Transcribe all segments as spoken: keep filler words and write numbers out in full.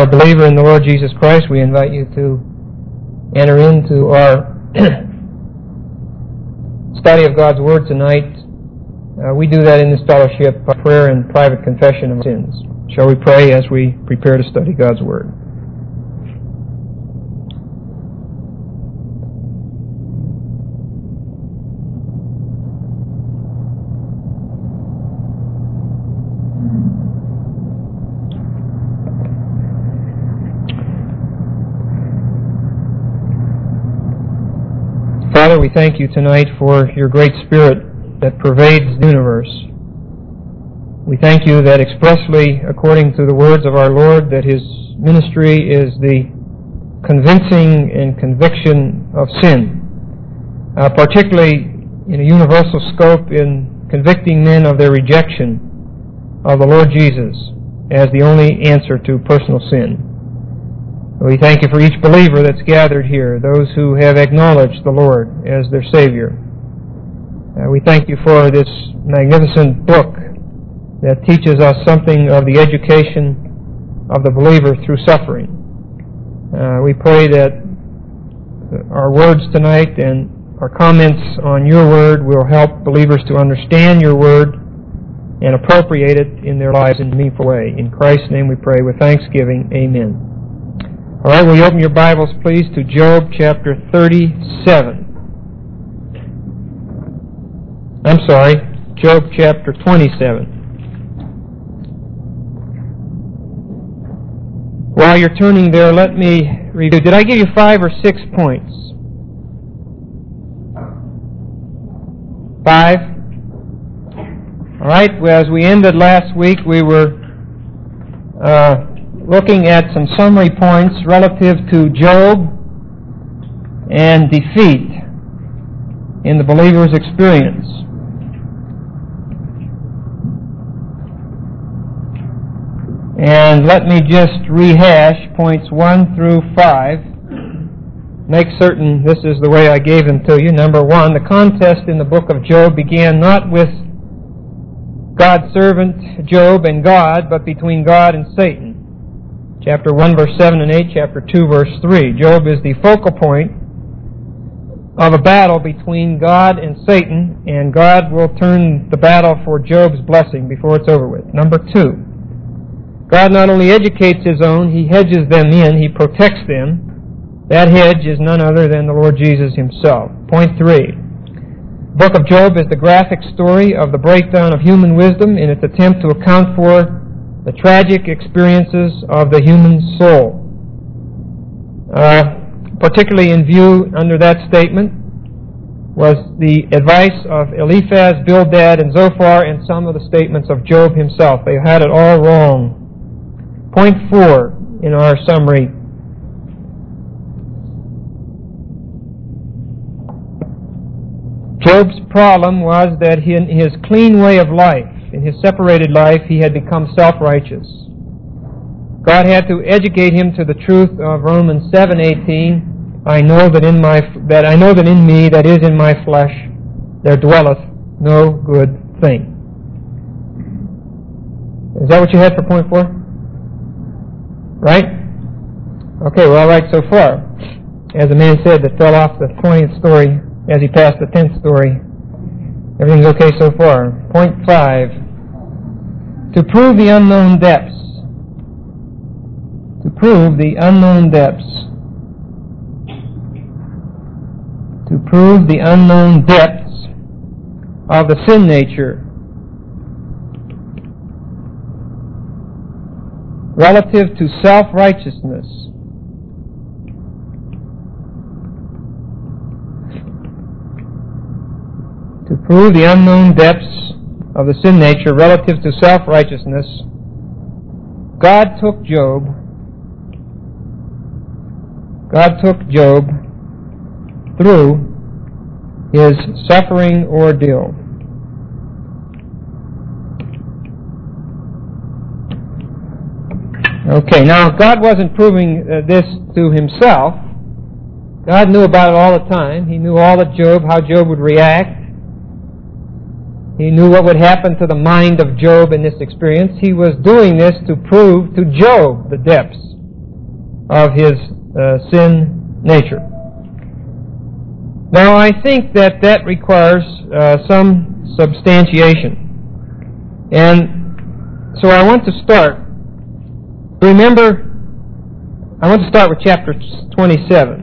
a believer in the Lord Jesus Christ, we invite you to enter into our study of God's Word tonight. Uh, we do that in this fellowship by prayer and private confession of sins. Shall we pray as we prepare to study God's Word? Father, we thank you tonight for your great Spirit that pervades the universe. We thank you that expressly, according to the words of our Lord, that His ministry is the convincing and conviction of sin, uh, particularly in a universal scope in convicting men of their rejection of the Lord Jesus as the only answer to personal sin. We thank you for each believer that's gathered here, those who have acknowledged the Lord as their Savior. Uh, we thank you for this magnificent book that teaches us something of the education of the believer through suffering. Uh, we pray that our words tonight and our comments on your Word will help believers to understand your Word and appropriate it in their lives in a meaningful way. In Christ's name we pray with thanksgiving. Amen. All right, will you open your Bibles, please, to Job chapter thirty-seven. I'm sorry, Job chapter twenty-seven. While you're turning there, let me review. Did I give you five or six points? Five? All right, well, as we ended last week, we were uh, looking at some summary points relative to Job and defeat in the believer's experience. And let me just rehash points one through five. Make certain this is the way I gave them to you. Number one, the contest in the book of Job began not with God's servant Job and God, but between God and Satan. Chapter one, verse seven and eight, chapter two, verse three. Job is the focal point of a battle between God and Satan, and God will turn the battle for Job's blessing before it's over with. Number two, God not only educates His own, He hedges them in, He protects them. That hedge is none other than the Lord Jesus Himself. Point three, the book of Job is the graphic story of the breakdown of human wisdom in its attempt to account for the tragic experiences of the human soul. Uh, particularly in view under that statement was the advice of Eliphaz, Bildad, and Zophar, and some of the statements of Job himself. They had it all wrong. Point four in our summary. Job's problem was that in his clean way of life, in his separated life, he had become self-righteous. God had to educate him to the truth of Romans seven eighteen. I know that in my that I know that in me, that is in my flesh, there dwelleth no good thing. Is that what you had for point four? Right? Okay, we're all right so far. As the man said that fell off the twentieth story as he passed the tenth story, everything's okay so far. Point five. To prove the unknown depths. To prove the unknown depths. To prove the unknown depths of the sin nature relative to self-righteousness. To prove the unknown depths of the sin nature relative to self-righteousness, God took Job, God took Job through his suffering ordeal. Okay, now God wasn't proving uh, this to himself. God knew about it all the time. He knew all of Job, how Job would react. He knew what would happen to the mind of Job in this experience. He was doing this to prove to Job the depths of his uh, sin nature. Now, I think that that requires uh, some substantiation. And so I want to start. Remember, I want to start with chapter twenty-seven.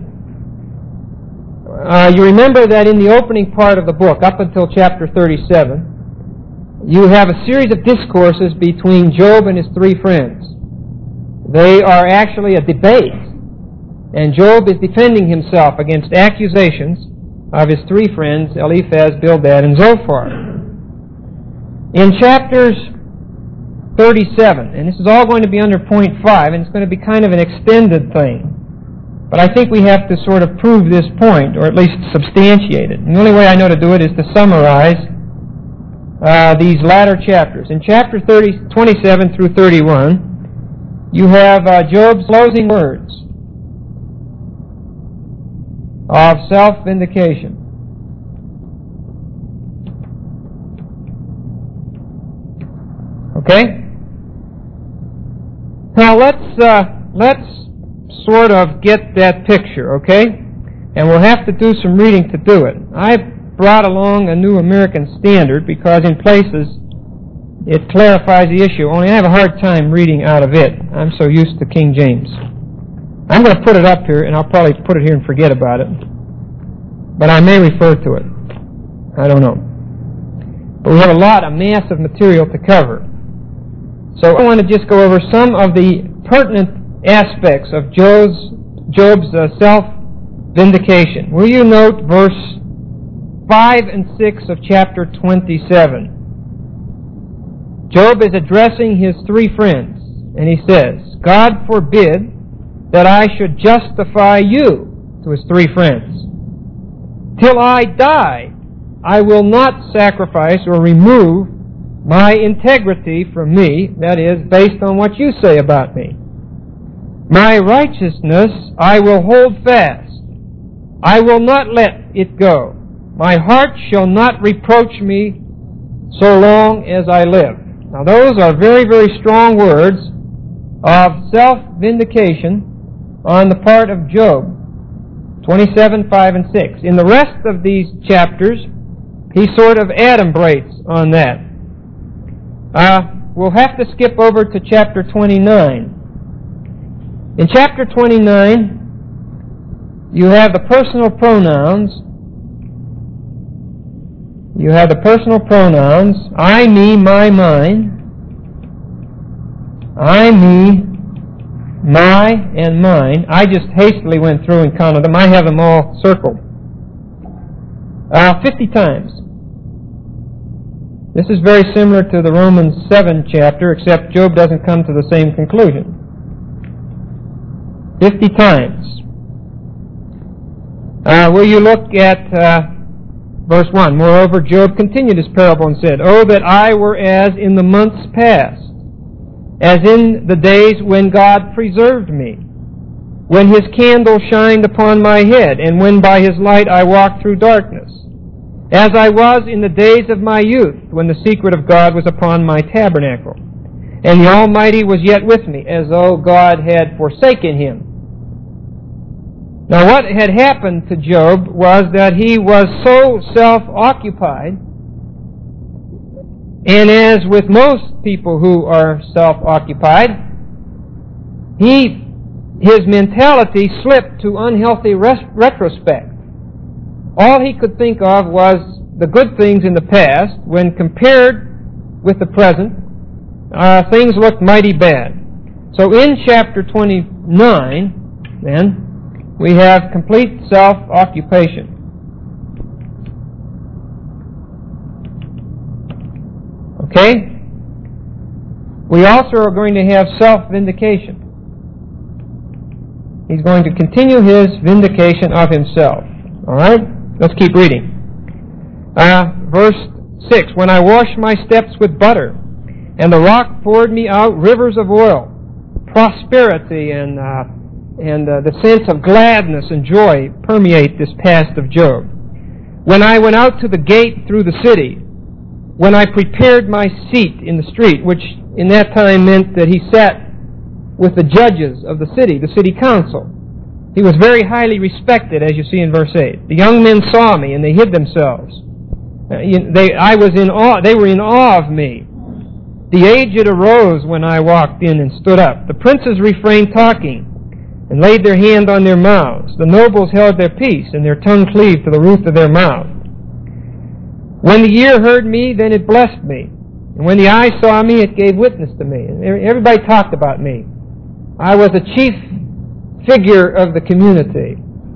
Uh, you remember that in the opening part of the book, up until chapter thirty-seven, you have a series of discourses between Job and his three friends. They are actually a debate, and Job is defending himself against accusations of his three friends, Eliphaz, Bildad, and Zophar. In chapters thirty-seven, and this is all going to be under point five, and it's going to be kind of an extended thing, but I think we have to sort of prove this point, or at least substantiate it. And the only way I know to do it is to summarize uh, these latter chapters. In chapter thirty, twenty-seven through thirty-one, you have uh, Job's closing words of self-vindication. Okay? Now let's uh, let's sort of get that picture, okay? And we'll have to do some reading to do it. I've brought along a New American Standard because in places it clarifies the issue, only I have a hard time reading out of it. I'm so used to King James. I'm going to put it up here, and I'll probably put it here and forget about it. But I may refer to it. I don't know. But we have a lot, a mass of material to cover. So I want to just go over some of the pertinent aspects of Job's, Job's uh, self-vindication. Will you note verse five and six of chapter twenty-seven? Job is addressing his three friends, and he says, God forbid that I should justify you, to his three friends. Till I die, I will not sacrifice or remove my integrity from me, that is, based on what you say about me. My righteousness I will hold fast. I will not let it go. My heart shall not reproach me so long as I live. Now those are very, very strong words of self-vindication on the part of Job. twenty-seven, five, and six. In the rest of these chapters, he sort of adumbrates on that. Uh, we'll have to skip over to chapter twenty-nine. In chapter twenty-nine, you have the personal pronouns. You have the personal pronouns, I, me, my, mine. I, me, my, and mine. I just hastily went through and counted them. I have them all circled. Uh, fifty times. This is very similar to the Romans seven chapter, except Job doesn't come to the same conclusion. Fifty times. Uh, will you look at uh, verse one? Moreover, Job continued his parable and said, Oh, that I were as in the months past, as in the days when God preserved me, when his candle shined upon my head, and when by his light I walked through darkness, as I was in the days of my youth, when the secret of God was upon my tabernacle, and the Almighty was yet with me, as though God had forsaken him. Now what had happened to Job was that he was so self-occupied, and as with most people who are self-occupied, he, his mentality slipped to unhealthy res- retrospect. All he could think of was the good things in the past. When compared with the present, uh, things looked mighty bad. So in chapter twenty-nine, then, we have complete self-occupation. Okay? We also are going to have self-vindication. He's going to continue his vindication of himself. All right? Let's keep reading. Uh, verse six, When I washed my steps with butter, and the rock poured me out rivers of oil, prosperity and uh, and uh, the sense of gladness and joy permeate this past of Job. When I went out to the gate through the city, when I prepared my seat in the street, which in that time meant that he sat with the judges of the city, the city council. He was very highly respected, as you see in verse eight. The young men saw me, and they hid themselves. They, I was in awe, they were in awe of me. The aged arose when I walked in and stood up. The princes refrained talking and laid their hand on their mouths. The nobles held their peace, and their tongue cleaved to the roof of their mouth. When the ear heard me, then it blessed me. And when the eye saw me, it gave witness to me. And everybody talked about me. I was a chief figure of the community.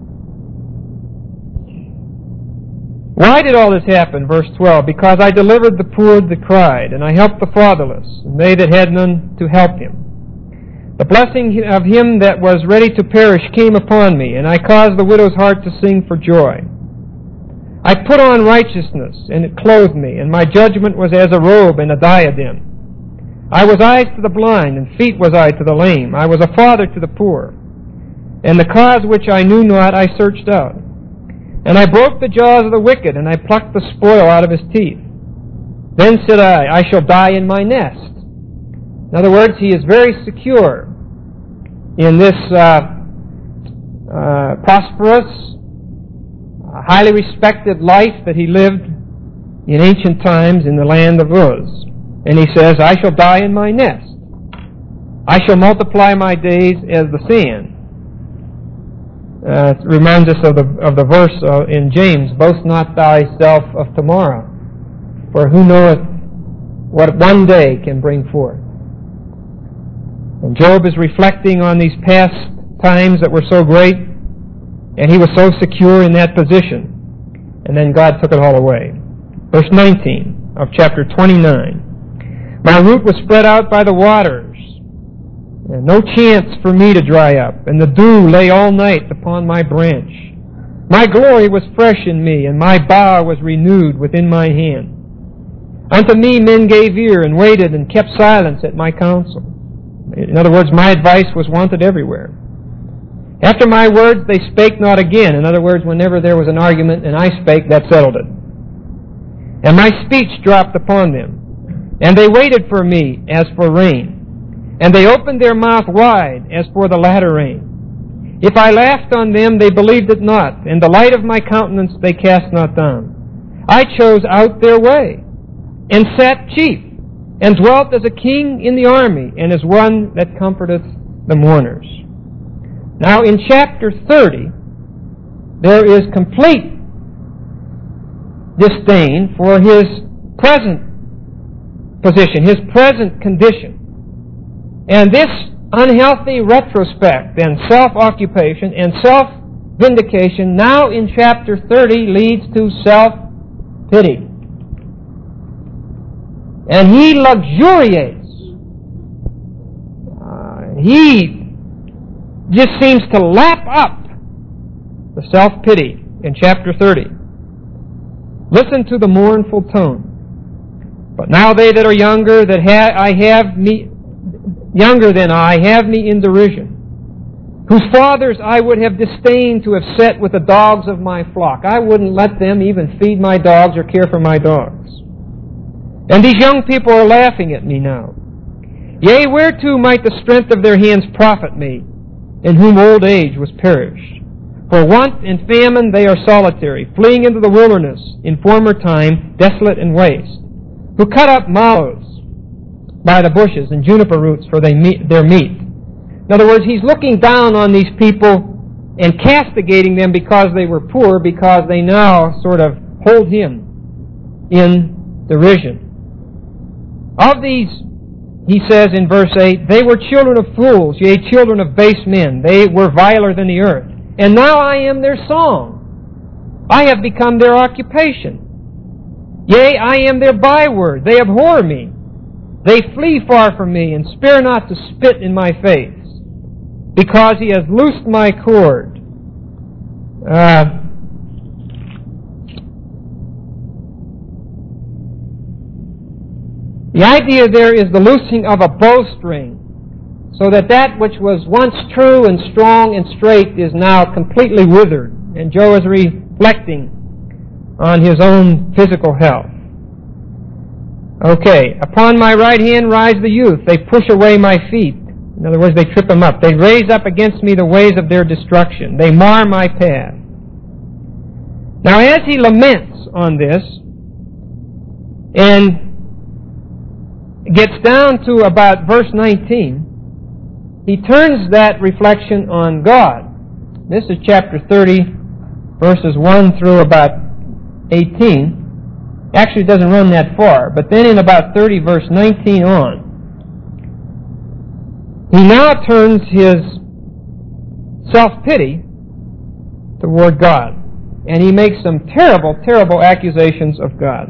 Why did all this happen? Verse twelve. Because I delivered the poor that cried, and I helped the fatherless, and they that had none to help him. The blessing of him that was ready to perish came upon me, and I caused the widow's heart to sing for joy. I put on righteousness, and it clothed me, and my judgment was as a robe and a diadem. I was eyes to the blind, and feet was I to the lame. I was a father to the poor. And the cause which I knew not I searched out. And I broke the jaws of the wicked, and I plucked the spoil out of his teeth. Then said I, I shall die in my nest. In other words, he is very secure in this uh, uh, prosperous, uh, highly respected life that he lived in ancient times in the land of Uz. And he says, I shall die in my nest. I shall multiply my days as the sand. Uh, it reminds us of the of the verse uh, in James, boast not thyself of tomorrow, for who knoweth what one day can bring forth. And Job is reflecting on these past times that were so great, and he was so secure in that position, and then God took it all away. Verse nineteen of chapter twenty-nine. My root was spread out by the waters, and no chance for me to dry up, and the dew lay all night upon my branch. My glory was fresh in me, and my bough was renewed within my hand. Unto me men gave ear, and waited, and kept silence at my counsel. In other words, my advice was wanted everywhere. After my words they spake not again. In other words, whenever there was an argument and I spake, that settled it. And my speech dropped upon them, and they waited for me as for rain. And they opened their mouth wide as for the latter rain. If I laughed on them, they believed it not, and the light of my countenance they cast not down. I chose out their way, and sat chief, and dwelt as a king in the army, and as one that comforteth the mourners. Now in chapter thirty, there is complete disdain for his present position, his present condition. And this unhealthy retrospect and self-occupation and self-vindication now in chapter thirty leads to self-pity. And he luxuriates. Uh, he just seems to lap up the self-pity in chapter thirty. Listen to the mournful tone. But now they that are younger, that ha- I have me... younger than I, have me in derision, whose fathers I would have disdained to have set with the dogs of my flock. I wouldn't let them even feed my dogs or care for my dogs. And these young people are laughing at me now. Yea, whereto might the strength of their hands profit me, in whom old age was perished? For want and famine they are solitary, fleeing into the wilderness, in former time desolate and waste, who cut up mallows by the bushes and juniper roots for they meet, their meat. In other words, he's looking down on these people and castigating them because they were poor, because they now sort of hold him in derision. Of these, he says in verse eight, they were children of fools, yea, children of base men. They were viler than the earth. And now I am their song. I have become their occupation. Yea, I am their byword. They abhor me. They flee far from me, and spare not to spit in my face, because he has loosed my cord. Uh, the idea there is the loosing of a bowstring, so that that which was once true and strong and straight is now completely withered. And Job is reflecting on his own physical health. Okay, upon my right hand rise the youth. They push away my feet. In other words, they trip him up. They raise up against me the ways of their destruction. They mar my path. Now, as he laments on this and gets down to about verse nineteen, he turns that reflection on God. This is chapter thirty, verses one through about eighteen. Actually, it doesn't run that far. But then in about thirty, verse nineteen on, he now turns his self-pity toward God. And he makes some terrible, terrible accusations of God.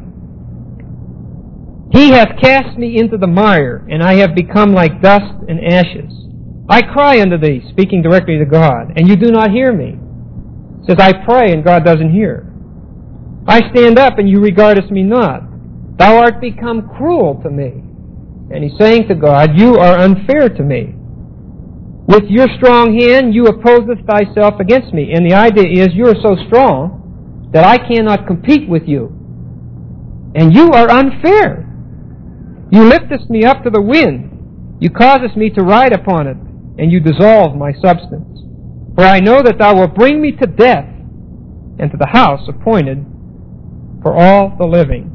He hath cast me into the mire, and I have become like dust and ashes. I cry unto thee, speaking directly to God, and you do not hear me. He says, I pray, and God doesn't hear. I stand up, and you regardest me not. Thou art become cruel to me. And he's saying to God, you are unfair to me. With your strong hand you opposeth thyself against me. And the idea is, you are so strong that I cannot compete with you. And you are unfair. You liftest me up to the wind. You causest me to ride upon it, and you dissolve my substance. For I know that thou wilt bring me to death, and to the house appointed for all the living.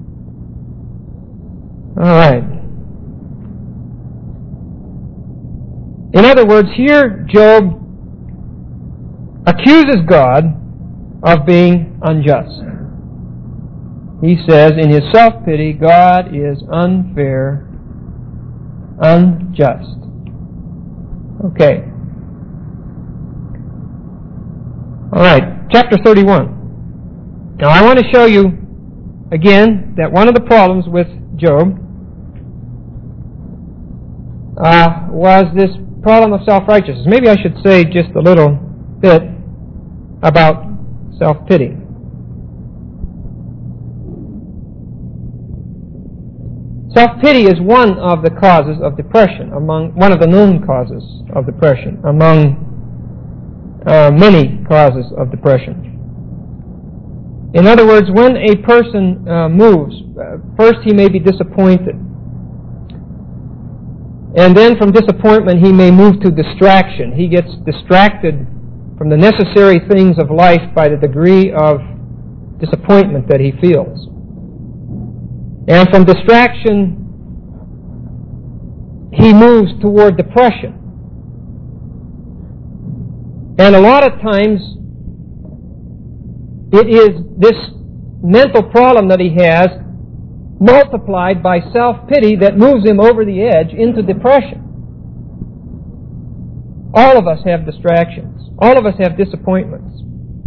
All right. In other words, here Job accuses God of being unjust. He says in his self-pity, God is unfair, unjust. Okay. All right, chapter thirty-one. Now I want to show you again that one of the problems with Job uh, was this problem of self-righteousness. Maybe I should say just a little bit about self-pity. Self-pity is one of the causes of depression, among one of the known causes of depression, among uh, many causes of depression. In other words, when a person uh, moves, uh, first he may be disappointed. And then from disappointment he may move to distraction. He gets distracted from the necessary things of life by the degree of disappointment that he feels. And from distraction, he moves toward depression. And a lot of times, it is this mental problem that he has multiplied by self-pity that moves him over the edge into depression. All of us have distractions. All of us have disappointments.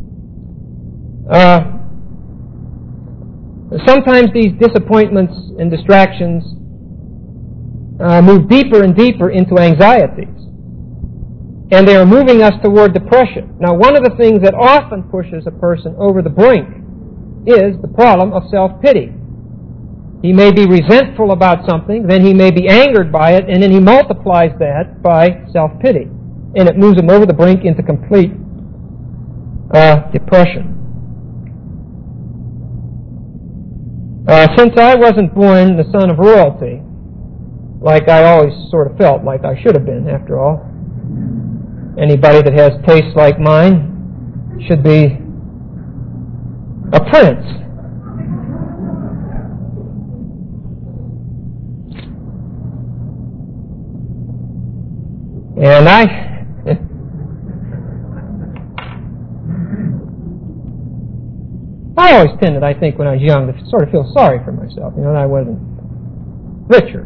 Uh, Sometimes these disappointments and distractions uh, move deeper and deeper into anxieties. And they are moving us toward depression. Now, one of the things that often pushes a person over the brink is the problem of self-pity. He may be resentful about something, then he may be angered by it, and then he multiplies that by self-pity. And it moves him over the brink into complete uh, depression. Uh, since I wasn't born the son of royalty, like I always sort of felt like I should have been, after all, anybody that has tastes like mine should be a prince. And I... I always tended, I think, when I was young, to sort of feel sorry for myself, you know, that I wasn't richer.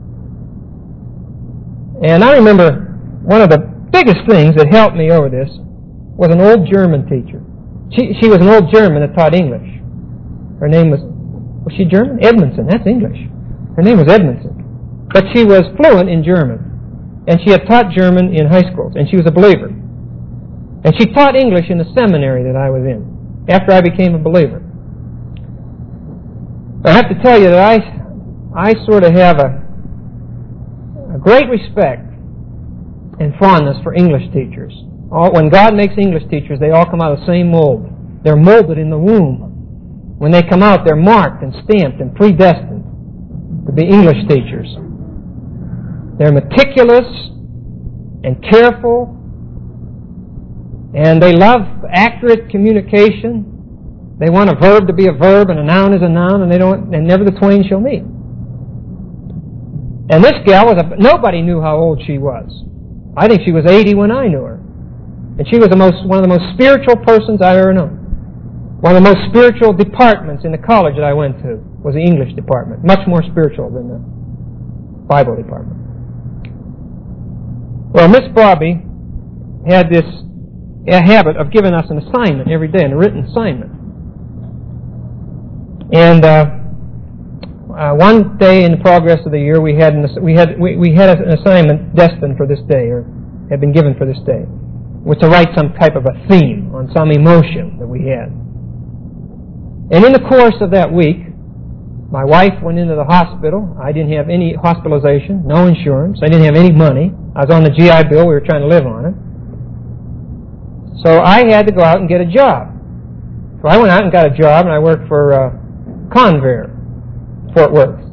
And I remember one of the biggest things that helped me over this was an old German teacher. She she was an old German that taught English. Her name was, was she German? Edmondson, that's English. Her name was Edmondson. But she was fluent in German. And she had taught German in high schools, and she was a believer. And she taught English in the seminary that I was in, after I became a believer. I have to tell you that I, I sort of have a, a great respect and fondness for English teachers. All, when God makes English teachers, they all come out of the same mold. They're molded in the womb. When they come out, they're marked and stamped and predestined to be English teachers. They're meticulous. and careful, and they love accurate communication. They want a verb to be a verb and a noun is a noun, and they don't, and never the twain shall meet. And this gal was a, nobody knew how old she was. I think she was eighty when I knew her. And she was the most, one of the most spiritual persons I've ever known. One of the most spiritual departments in the college that I went to was the English department. Much more spiritual than the Bible department. Well, Miss Bobby had this a habit of giving us an assignment every day, a written assignment. And uh, uh, one day in the progress of the year, we had an, we had we, we had an assignment destined for this day, or had been given for this day, was to write some type of a theme on some emotion that we had. And in the course of that week, my wife went into the hospital. I didn't have any hospitalization, no insurance. I didn't have any money. I was on the G I Bill. We were trying to live on it. So I had to go out and get a job. So I went out and got a job, and I worked for uh, Convair, Fort Worth.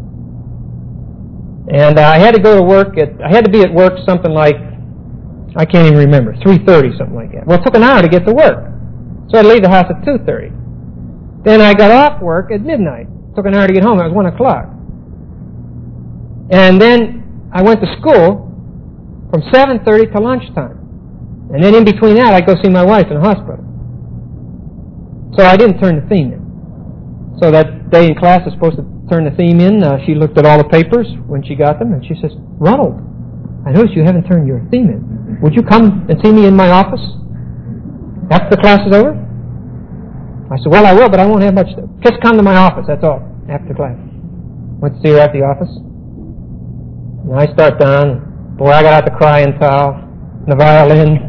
And uh, I had to go to work at, I had to be at work something like, I can't even remember, three thirty, something like that. Well, it took an hour to get to work. So I'd leave the house at two thirty. Then I got off work at midnight. It took an hour to get home. It was one o'clock. And then I went to school from seven thirty to lunchtime. And then in between that, I'd go see my wife in the hospital. So I didn't turn the theme in. So that day in class, I was supposed to turn the theme in. Uh, she looked at all the papers when she got them, and she says, "Ronald, I noticed you haven't turned your theme in. Would you come and see me in my office after the class is over?" I said, "Well, I will, but I won't have much to... Just come to my office, that's all, after class." Went to see her at the office. And I start down. Boy, I got out the crying towel, the violin.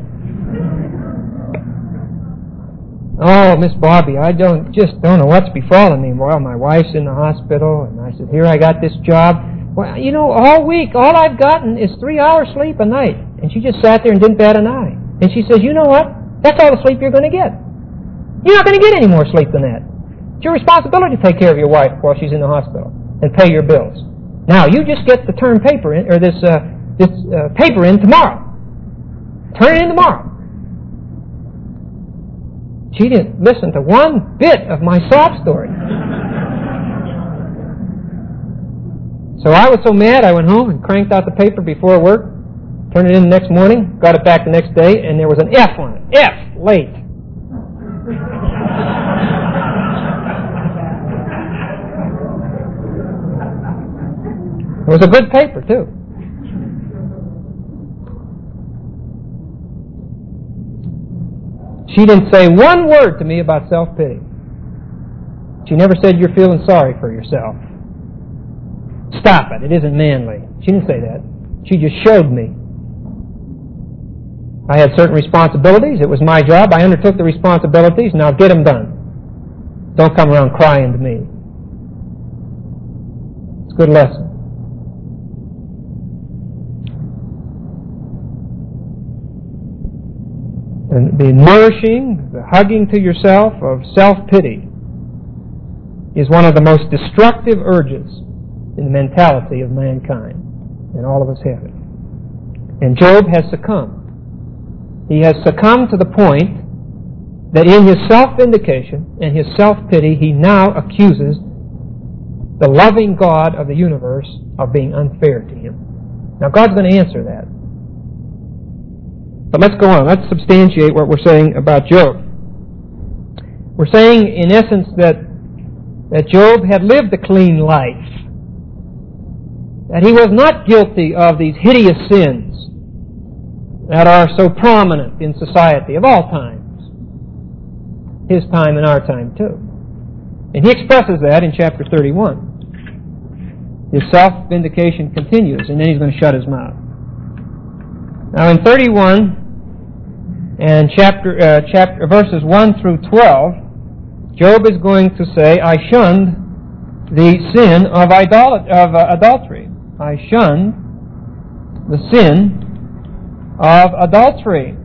"Oh, Miss Bobby, I don't just don't know what's befallen me. Well, my wife's in the hospital." And I said, "Here I got this job. Well, you know, all week, all I've gotten is three hours sleep a night." And she just sat there and didn't bat an eye. And she says, "You know what? That's all the sleep you're going to get. You're not going to get any more sleep than that. It's your responsibility to take care of your wife while she's in the hospital and pay your bills. Now, you just get the term paper in, or this uh, this uh, paper in tomorrow. Turn it in tomorrow." She didn't listen to one bit of my sob story. So I was so mad, I went home and cranked out the paper before work, turned it in the next morning, got it back the next day, and there was an F on it. F, late. It was a good paper, too. She didn't say one word to me about self-pity. She never said, "You're feeling sorry for yourself. Stop it. It isn't manly." She didn't say that. She just showed me. I had certain responsibilities. It was my job. I undertook the responsibilities. Now get them done. Don't come around crying to me. It's a good lesson. And the nourishing, the hugging to yourself of self-pity is one of the most destructive urges in the mentality of mankind. And all of us have it. And Job has succumbed. He has succumbed to the point that in his self-vindication and his self-pity, he now accuses the loving God of the universe of being unfair to him. Now, God's going to answer that. But let's go on. Let's substantiate what we're saying about Job. We're saying, in essence, that, that Job had lived a clean life. That he was not guilty of these hideous sins that are so prominent in society of all times. His time and our time, too. And he expresses that in chapter thirty-one. His self-vindication continues, and then he's going to shut his mouth. Now, in thirty-one, and chapter, uh, chapter verses one through twelve, Job is going to say, "I shunned the sin of, idolat- of uh, adultery. I shunned the sin of adultery."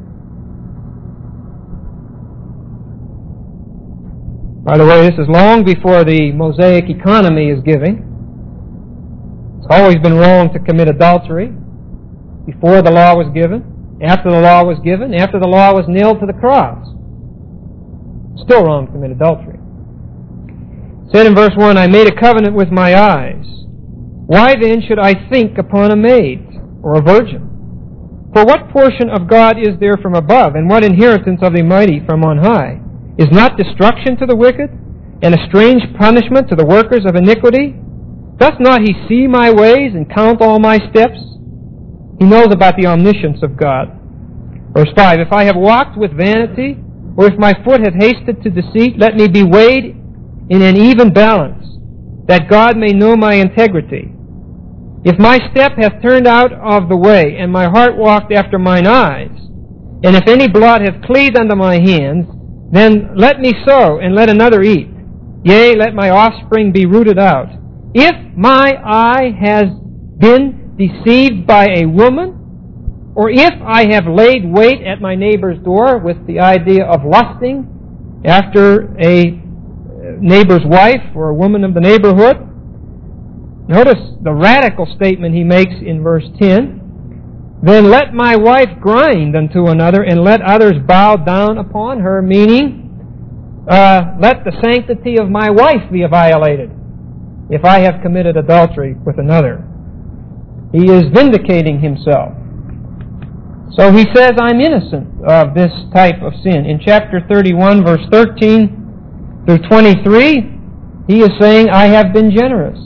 By the way, this is long before the Mosaic economy is giving. It's always been wrong to commit adultery. before the law was given, after the law was given, after the law was nailed to the cross. Still wrong to commit adultery. It said in verse one, I made a covenant with my eyes. Why then should I think upon a maid or a virgin? For what portion of God is there from above, and what inheritance of the mighty from on high? Is not destruction to the wicked, and a strange punishment to the workers of iniquity? Doth not he see my ways and count all my steps? He knows about the omniscience of God. Verse five, if I have walked with vanity, or if my foot hath hasted to deceit, let me be weighed in an even balance, that God may know my integrity. If my step hath turned out of the way, and my heart walked after mine eyes, and if any blood hath cleaved unto my hands, then let me sow, and let another eat. Yea, let my offspring be rooted out. If my eye has been deceived by a woman, or if I have laid wait at my neighbor's door with the idea of lusting after a neighbor's wife or a woman of the neighborhood, notice the radical statement he makes in verse ten. Then let my wife grind unto another, and let others bow down upon her, meaning, uh, let the sanctity of my wife be violated if I have committed adultery with another. He is vindicating himself. So he says, I'm innocent of this type of sin. In chapter thirty-one, verse thirteen through twenty-three, he is saying, I have been generous.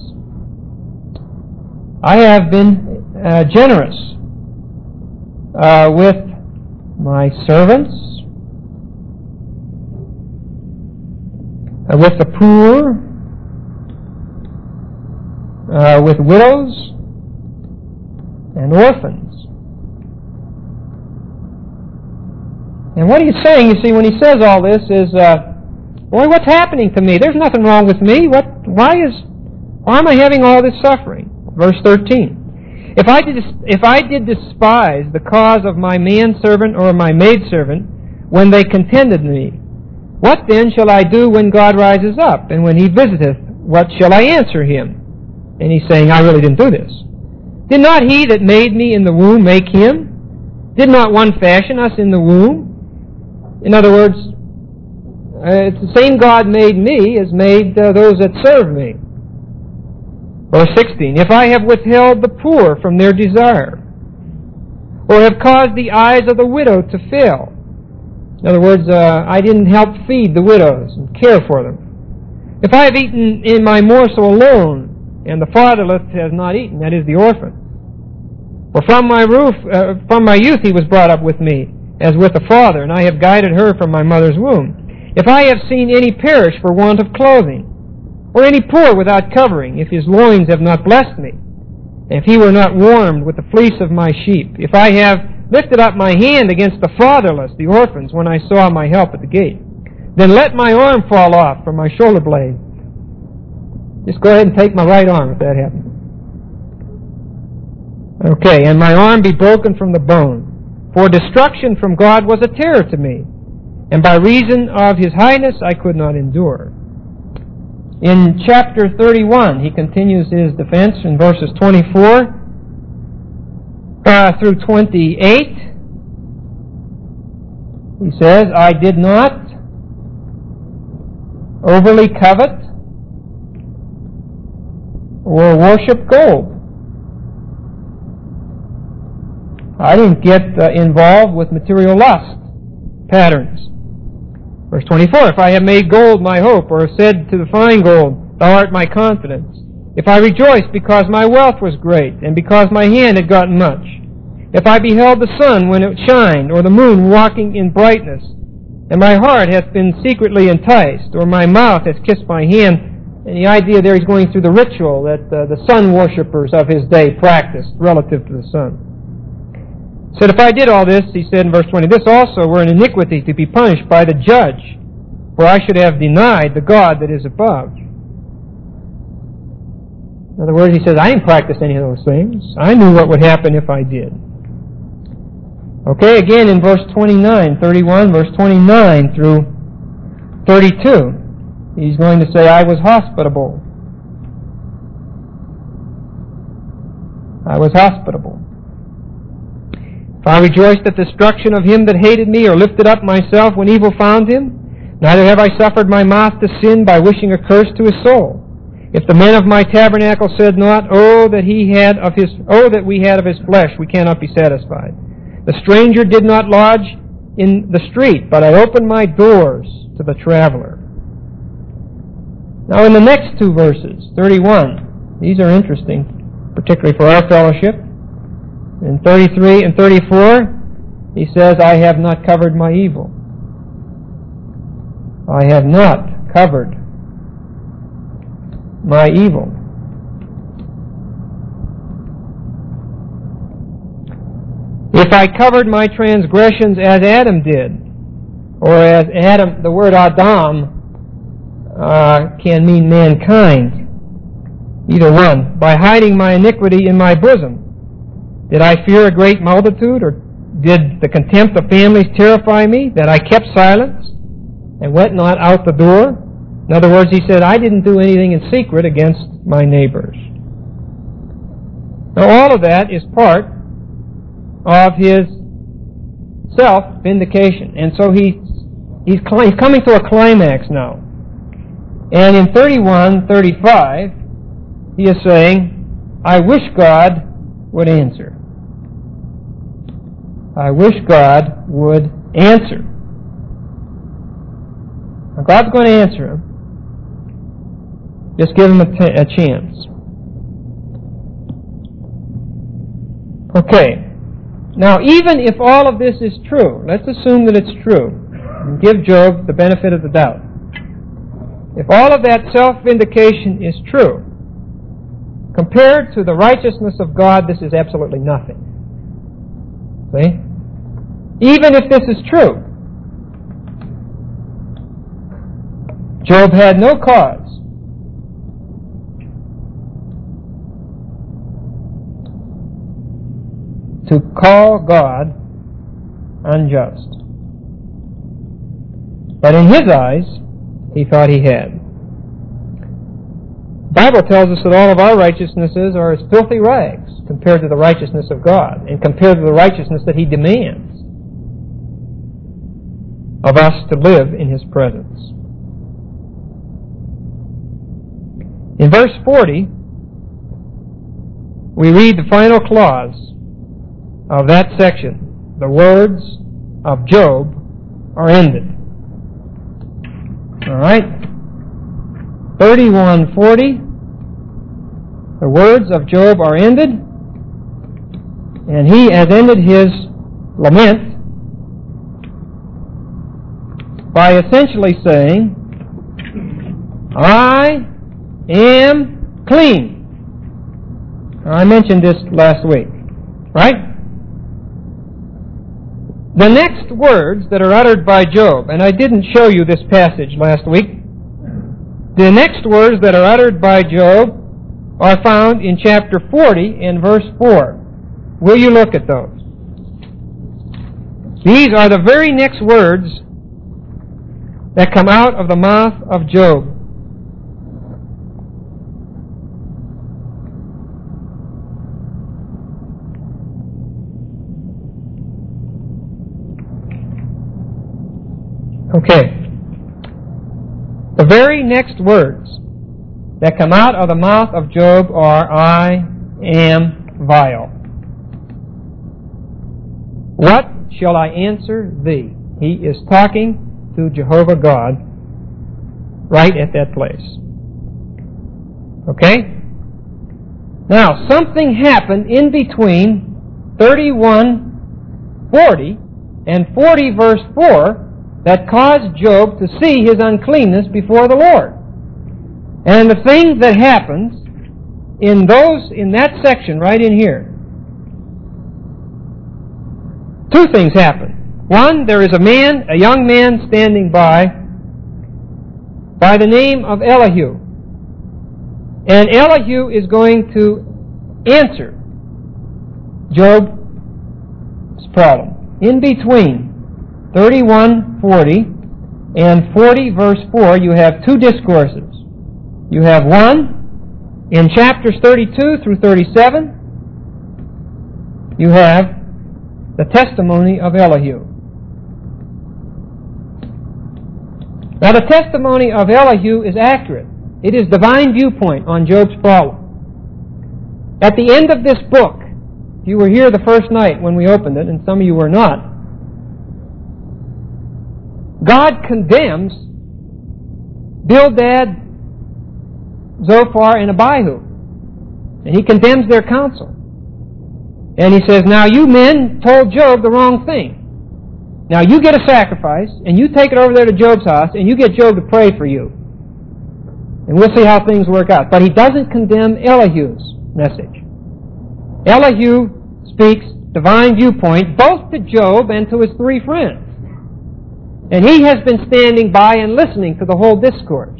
I have been uh, generous uh, with my servants, uh, with the poor, uh, with widows and orphans. And what he's saying, you see, when he says all this is, uh, boy, what's happening to me? There's nothing wrong with me. What? Why is? Why am I having all this suffering? Verse thirteen. If I did, if I did despise the cause of my manservant or my maidservant when they contended me, what then shall I do when God rises up, and when he visiteth, what shall I answer him? And he's saying, I really didn't do this. Did not he that made me in the womb make him? Did not one fashion us in the womb? In other words, uh, it's the same God made me as made uh, those that serve me. Verse sixteen, if I have withheld the poor from their desire, or have caused the eyes of the widow to fail. In other words, uh, I didn't help feed the widows and care for them. If I have eaten in my morsel alone, and the fatherless has not eaten, that is the orphan. For from my roof, uh, from my youth he was brought up with me, as with a father, and I have guided her from my mother's womb. If I have seen any perish for want of clothing, or any poor without covering, if his loins have not blessed me, and if he were not warmed with the fleece of my sheep, if I have lifted up my hand against the fatherless, the orphans, when I saw my help at the gate, then let my arm fall off from my shoulder blade. Just go ahead and take my right arm if that happens. Okay, and my arm be broken from the bone. For destruction from God was a terror to me, and by reason of his highness I could not endure. In chapter thirty-one, he continues his defense in verses twenty-four uh, through twenty-eight. He says, I did not overly covet or worship gold. I didn't get uh, involved with material lust patterns. Verse twenty-four, if I have made gold my hope, or have said to the fine gold, thou art my confidence, if I rejoiced because my wealth was great, and because my hand had gotten much, if I beheld the sun when it shined, or the moon walking in brightness, and my heart hath been secretly enticed, or my mouth hath kissed my hand, and the idea there he's going through the ritual that uh, the sun worshippers of his day practiced relative to the sun. He said, if I did all this, he said in verse twenty, this also were an iniquity to be punished by the judge, for I should have denied the God that is above. In other words, he says, I didn't practice any of those things. I knew what would happen if I did. Okay, again in verse twenty-nine, thirty-one, verse twenty-nine through thirty-two, he's going to say, I was hospitable. I was hospitable. If I rejoiced at the destruction of him that hated me, or lifted up myself when evil found him, neither have I suffered my mouth to sin by wishing a curse to his soul. If the men of my tabernacle said not, Oh, that he had of his, oh, that we had of his flesh, we cannot be satisfied. The stranger did not lodge in the street, but I opened my doors to the traveler. Now in the next two verses, thirty-one, these are interesting, particularly for our fellowship. In thirty-three and thirty-four, he says, I have not covered my evil. I have not covered my evil. If I covered my transgressions as Adam did, or as Adam, the word Adam uh, can mean mankind, either one, by hiding my iniquity in my bosom, did I fear a great multitude, or did the contempt of families terrify me, that I kept silence and went not out the door? In other words, he said, I didn't do anything in secret against my neighbors. Now all of that is part of his self-vindication. And so he, he's, he's coming to a climax now. And in thirty-one, thirty-five, he is saying, I wish God would answer. I wish God would answer. Now God's going to answer him. Just give him a, t- a chance. Okay. Now, even if all of this is true, let's assume that it's true, and give Job the benefit of the doubt. If all of that self-vindication is true, compared to the righteousness of God, this is absolutely nothing. See? Even if this is true, Job had no cause to call God unjust. But in his eyes, he thought he had. The Bible tells us that all of our righteousnesses are as filthy rags compared to the righteousness of God, and compared to the righteousness that he demands of us to live in his presence. In verse forty, we read the final clause of that section. The words of Job are ended. All right? thirty-one forty. The words of Job are ended, and he has ended his lament by essentially saying, I am clean. I mentioned this last week, right? The next words that are uttered by Job, and I didn't show you this passage last week, the next words that are uttered by Job are found in chapter forty and verse four. Will you look at those? These are the very next words that come out of the mouth of Job. Okay. The very next words that come out of the mouth of Job are, I am vile. What shall I answer thee? He is talking to Jehovah God right at that place. Okay? Now, something happened in between thirty-one forty and forty verse four that caused Job to see his uncleanness before the Lord. And the thing that happens in those in that section right in here, two things happen. One, there is a man, a young man standing by, by the name of Elihu. And Elihu is going to answer Job's problem. In between thirty-one forty and forty verse four, you have two discourses. You have one in chapters thirty-two through thirty-seven. You have the testimony of Elihu. Now, the testimony of Elihu is accurate. It is divine viewpoint on Job's problem. At the end of this book, if you were here the first night when we opened it, and some of you were not, God condemns Bildad, Zophar, and Abihu. And He condemns their counsel. And He says, now you men told Job the wrong thing. Now you get a sacrifice, and you take it over there to Job's house, and you get Job to pray for you. And we'll see how things work out. But He doesn't condemn Elihu's message. Elihu speaks divine viewpoint both to Job and to his three friends. And he has been standing by and listening to the whole discourse.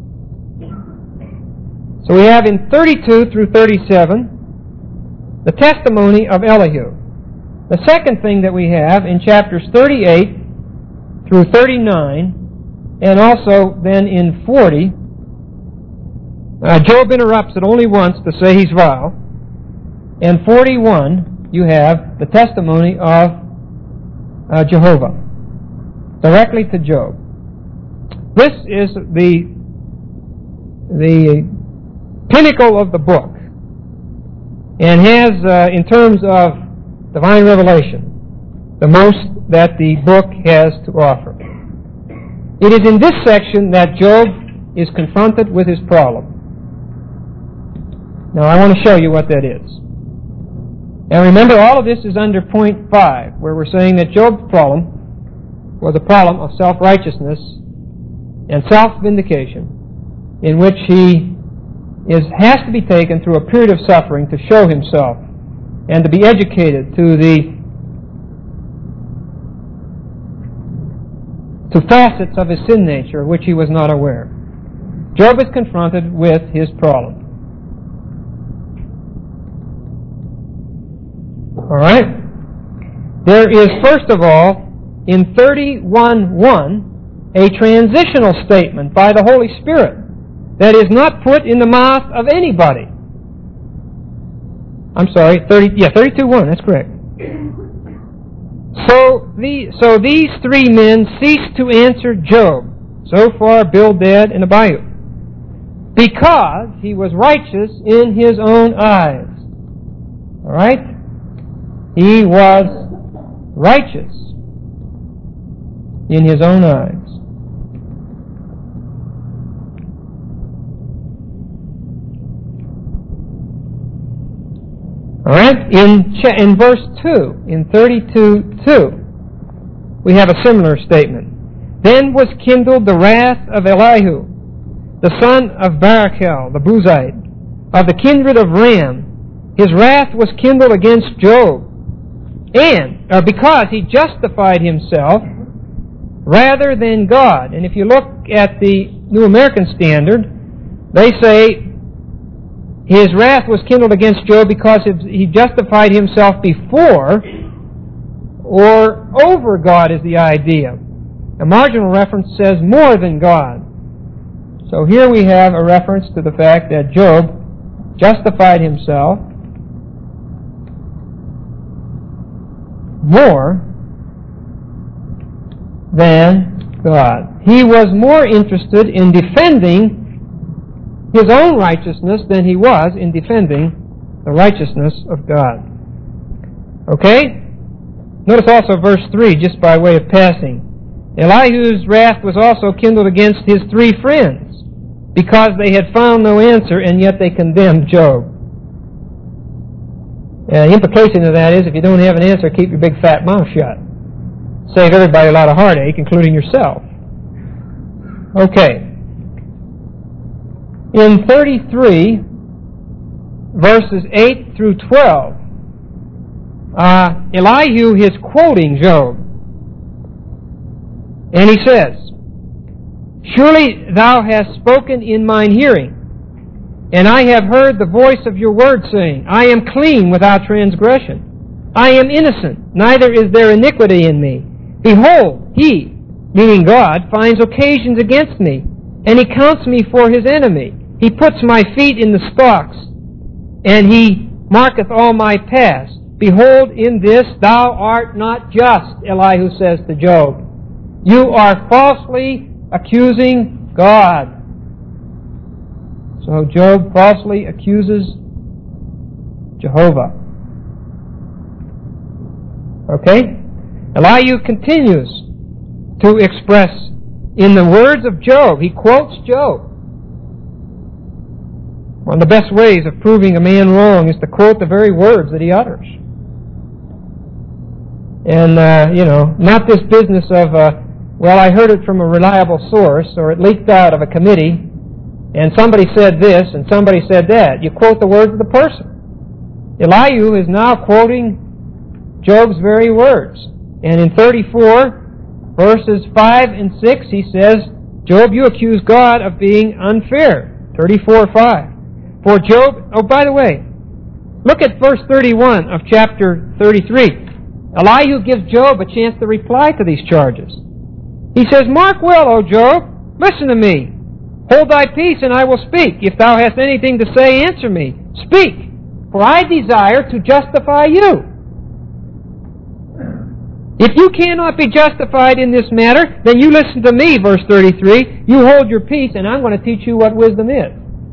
So we have in thirty-two through thirty-seven the testimony of Elihu. The second thing that we have in chapters thirty-eight through thirty-nine, and also then in forty, uh, Job interrupts it only once to say he's vile. And forty-one, you have the testimony of uh, Jehovah, directly to Job. This is the, the pinnacle of the book, and has, uh, in terms of divine revelation, the most that the book has to offer. It is in this section that Job is confronted with his problem. Now I want to show you what that is. And remember, all of this is under point five, where we're saying that Job's problem was a problem of self-righteousness and self-vindication, in which he is has to be taken through a period of suffering to show himself and to be educated to the to facets of his sin nature of which he was not aware. Job is confronted with his problem. All right? There is, first of all, in thirty-one one, a transitional statement by the Holy Spirit that is not put in the mouth of anybody. I'm sorry, thirty, yeah, thirty-two one, that's correct. So, the, so these three men ceased to answer Job, Zophar, Bildad, and Abihu, because he was righteous in his own eyes. All right? He was righteous in his own eyes. All right? In, in verse two, in thirty-two two, we have a similar statement. Then was kindled the wrath of Elihu, the son of Barachel, the Buzite, of the kindred of Ram. His wrath was kindled against Job, and or because he justified himself rather than God. And if you look at the New American Standard, they say his wrath was kindled against Job because he justified himself before or over God is the idea. A marginal reference says more than God. So here we have a reference to the fact that Job justified himself more than God. He was more interested in defending his own righteousness than he was in defending the righteousness of God. Okay? Notice also verse three, just by way of passing. Elihu's wrath was also kindled against his three friends, because they had found no answer, and yet they condemned Job. Uh, the implication of that is, if you don't have an answer, keep your big fat mouth shut. Save everybody a lot of heartache, including yourself. Okay. In thirty-three, verses eight through twelve, uh, Elihu is quoting Job. And he says, Surely thou hast spoken in mine hearing, and I have heard the voice of your word, saying, I am clean without transgression. I am innocent, neither is there iniquity in me. Behold, he, meaning God, finds occasions against me, and he counts me for his enemy. He puts my feet in the stocks, and he marketh all my past. Behold, in this thou art not just, Elihu says to Job. You are falsely accusing God. So Job falsely accuses Jehovah. Okay? Elihu continues to express in the words of Job. He quotes Job. One of the best ways of proving a man wrong is to quote the very words that he utters. And, uh, you know, not this business of, uh, well, I heard it from a reliable source, or it leaked out of a committee, and somebody said this, and somebody said that. You quote the words of the person. Elihu is now quoting Job's very words. And in thirty-four, verses five and six, he says, Job, you accuse God of being unfair. thirty-four five. For Job, oh, by the way, look at verse thirty-one of chapter thirty-three. Elihu gives Job a chance to reply to these charges. He says, Mark well, O Job, listen to me. Hold thy peace, and I will speak. If thou hast anything to say, answer me. Speak, for I desire to justify you. If you cannot be justified in this matter, then you listen to me, verse thirty-three. You hold your peace, and I'm going to teach you what wisdom is.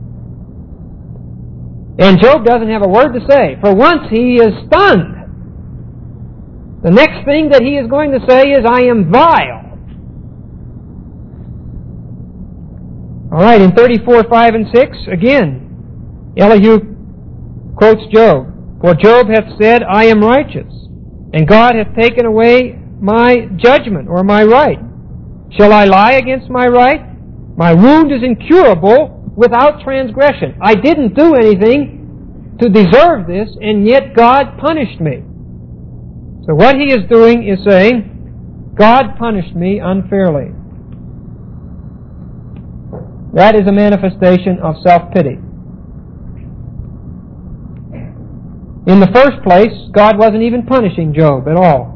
And Job doesn't have a word to say. For once, he is stunned. The next thing that he is going to say is, I am vile. All right, in thirty-four five and six, again, Elihu quotes Job. For Job hath said, I am righteous, and God hath taken away my judgment, or my right. Shall I lie against my right? My wound is incurable without transgression. I didn't do anything to deserve this, and yet God punished me. So what he is doing is saying, God punished me unfairly. That is a manifestation of self-pity. In the first place, God wasn't even punishing Job at all.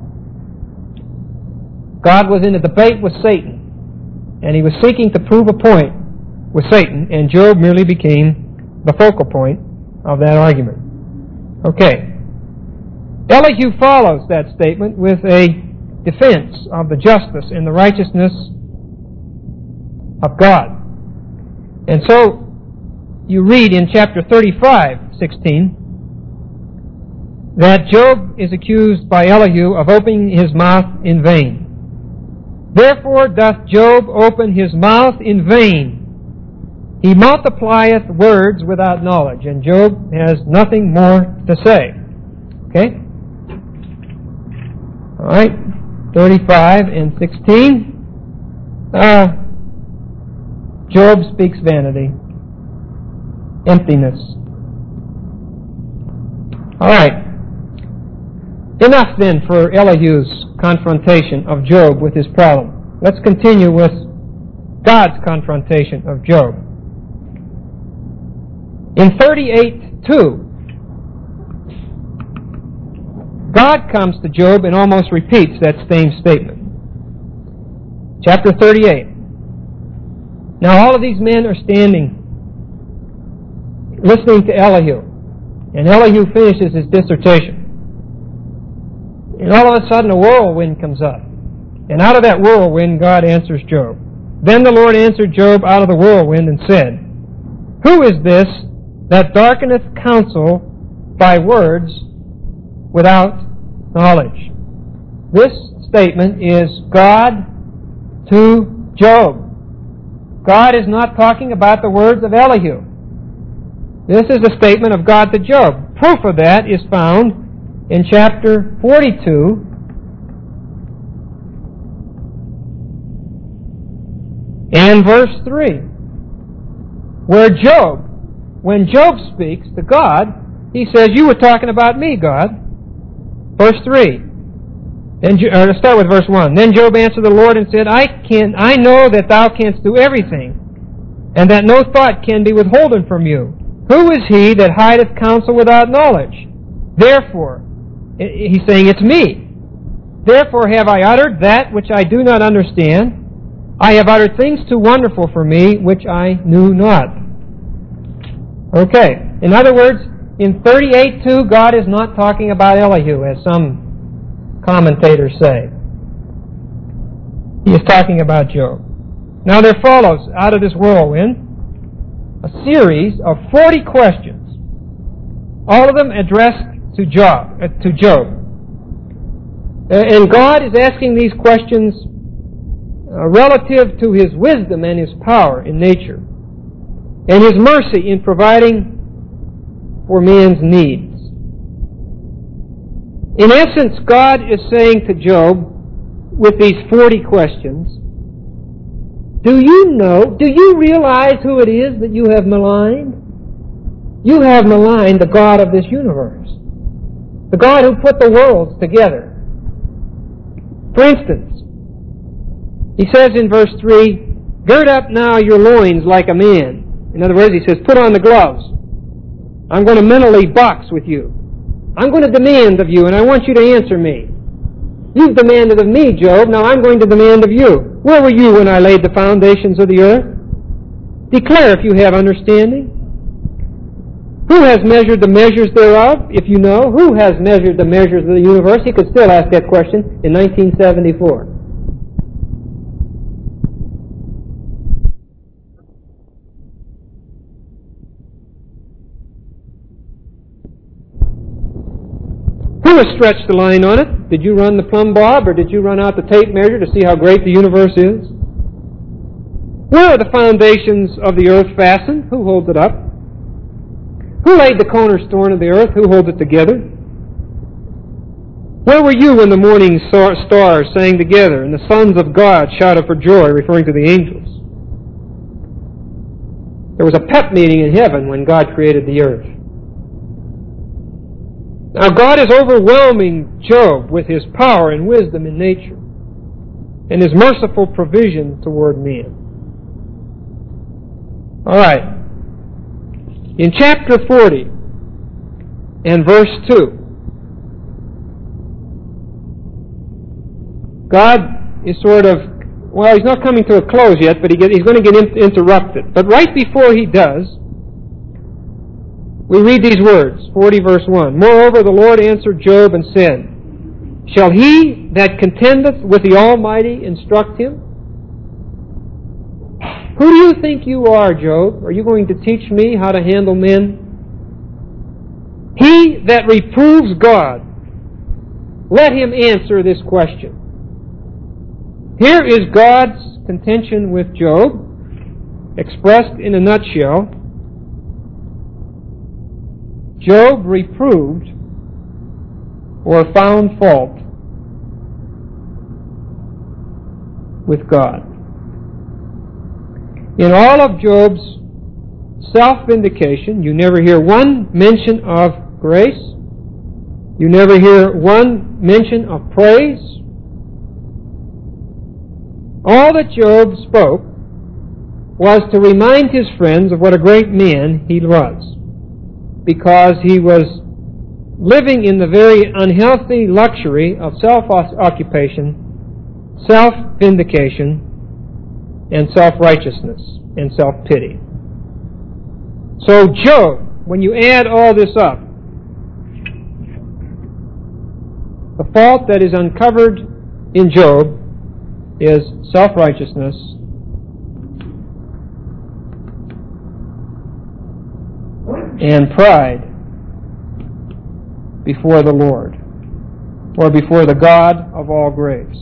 God was in a debate with Satan, and he was seeking to prove a point with Satan, and Job merely became the focal point of that argument. Okay. Elihu follows that statement with a defense of the justice and the righteousness of God. And so, you read in chapter thirty-five, sixteen, that Job is accused by Elihu of opening his mouth in vain. Therefore doth Job open his mouth in vain. He multiplieth words without knowledge. And Job has nothing more to say. Okay? All right, thirty-five and sixteen. Uh, Job speaks vanity, emptiness. All right. Enough then for Elihu's confrontation of Job with his problem. Let's continue with God's confrontation of Job. In thirty-eight two, God comes to Job and almost repeats that same statement. Chapter thirty-eight. Now all of these men are standing, listening to Elihu. And Elihu finishes his dissertation. And all of a sudden a whirlwind comes up. And out of that whirlwind God answers Job. Then the Lord answered Job out of the whirlwind and said, Who is this that darkeneth counsel by words without knowledge? This statement is God to Job. God is not talking about the words of Elihu. This is a statement of God to Job. Proof of that is found in chapter forty-two, and verse three, where Job, when Job speaks to God, he says, You were talking about me, God. Verse three. Then, or let's start with verse one. Then Job answered the Lord and said, I can, I know that thou canst do everything, and that no thought can be withholden from you. Who is he that hideth counsel without knowledge? Therefore, he's saying, it's me. Therefore have I uttered that which I do not understand. I have uttered things too wonderful for me, which I knew not. Okay. In other words, in thirty-eight two, God is not talking about Elihu, as some commentators say. He is talking about Job. Now there follows, out of this whirlwind, a series of forty questions, all of them addressed to Job. Uh, to Job. Uh, and God is asking these questions uh, relative to His wisdom and His power in nature, and His mercy in providing for man's needs. In essence, God is saying to Job, with these forty questions, do you know, do you realize who it is that you have maligned? You have maligned the God of this universe, the God who put the worlds together. For instance, He says in verse three, gird up now your loins like a man. In other words, He says, put on the gloves. I'm going to mentally box with you. I'm going to demand of you, and I want you to answer me. You've demanded of me, Job. Now I'm going to demand of you. Where were you when I laid the foundations of the earth? Declare if you have understanding. Who has measured the measures thereof, if you know? Who has measured the measures of the universe? He could still ask that question in nineteen seventy-four. Who has stretched the line on it? Did you run the plumb bob, or did you run out the tape measure to see how great the universe is? Where are the foundations of the earth fastened? Who holds it up? Who laid the cornerstone of the earth? Who holds it together? Where were you when the morning stars sang together and the sons of God shouted for joy, referring to the angels? There was a pep meeting in heaven when God created the earth. Now God is overwhelming Job with His power and wisdom in nature and His merciful provision toward men. All right. In chapter forty and verse two, God is sort of, well, He's not coming to a close yet, but he get, He's going to get in, interrupted. But right before He does, we read these words, forty verse one. Moreover, the Lord answered Job and said, shall he that contendeth with the Almighty instruct him? Who do you think you are, Job? Are you going to teach me how to handle men? He that reproves God, let him answer this question. Here is God's contention with Job, expressed in a nutshell. Job reproved or found fault with God. In all of Job's self-vindication, you never hear one mention of grace. You never hear one mention of praise. All that Job spoke was to remind his friends of what a great man he was, because he was living in the very unhealthy luxury of self-occupation, self-vindication, and self-righteousness and self-pity. So Job, when you add all this up, the fault that is uncovered in Job is self-righteousness and pride before the Lord, or before the God of all grace.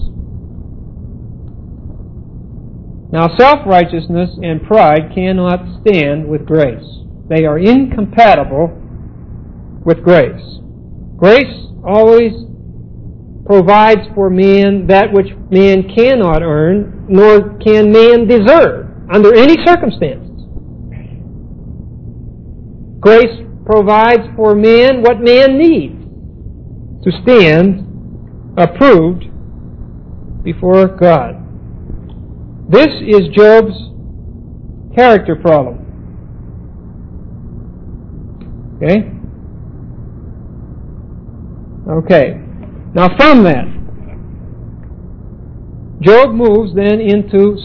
Now, self-righteousness and pride cannot stand with grace. They are incompatible with grace. Grace always provides for man that which man cannot earn, nor can man deserve under any circumstances. Grace provides for man what man needs to stand approved before God. This is Job's character problem. Okay? Okay. Now from that, Job moves then into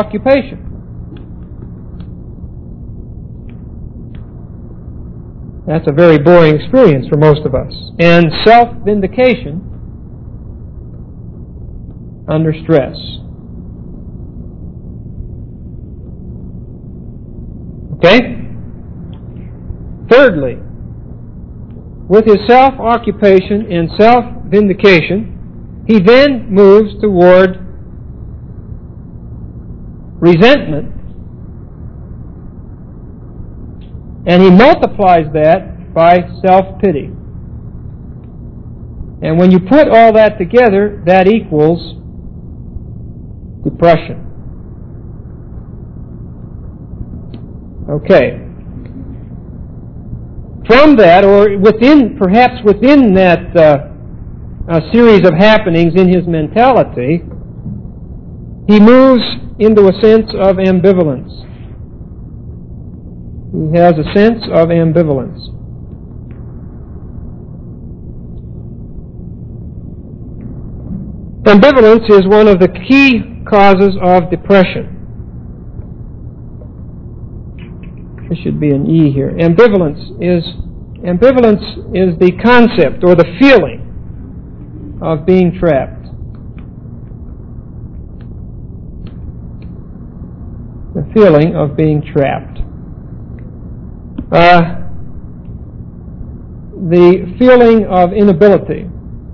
self-occupation. That's a very boring experience for most of us. And self-vindication under stress. Okay? Thirdly, with his self-occupation and self-vindication, he then moves toward resentment, and he multiplies that by self-pity. And when you put all that together, that equals depression. Okay. From that, or within, perhaps within that uh, uh, series of happenings in his mentality, he moves into a sense of ambivalence. He has a sense of ambivalence. Ambivalence is one of the key causes of depression. There should be an E here. Ambivalence is ambivalence is the concept or the feeling of being trapped. The feeling of being trapped. Uh, the feeling of inability.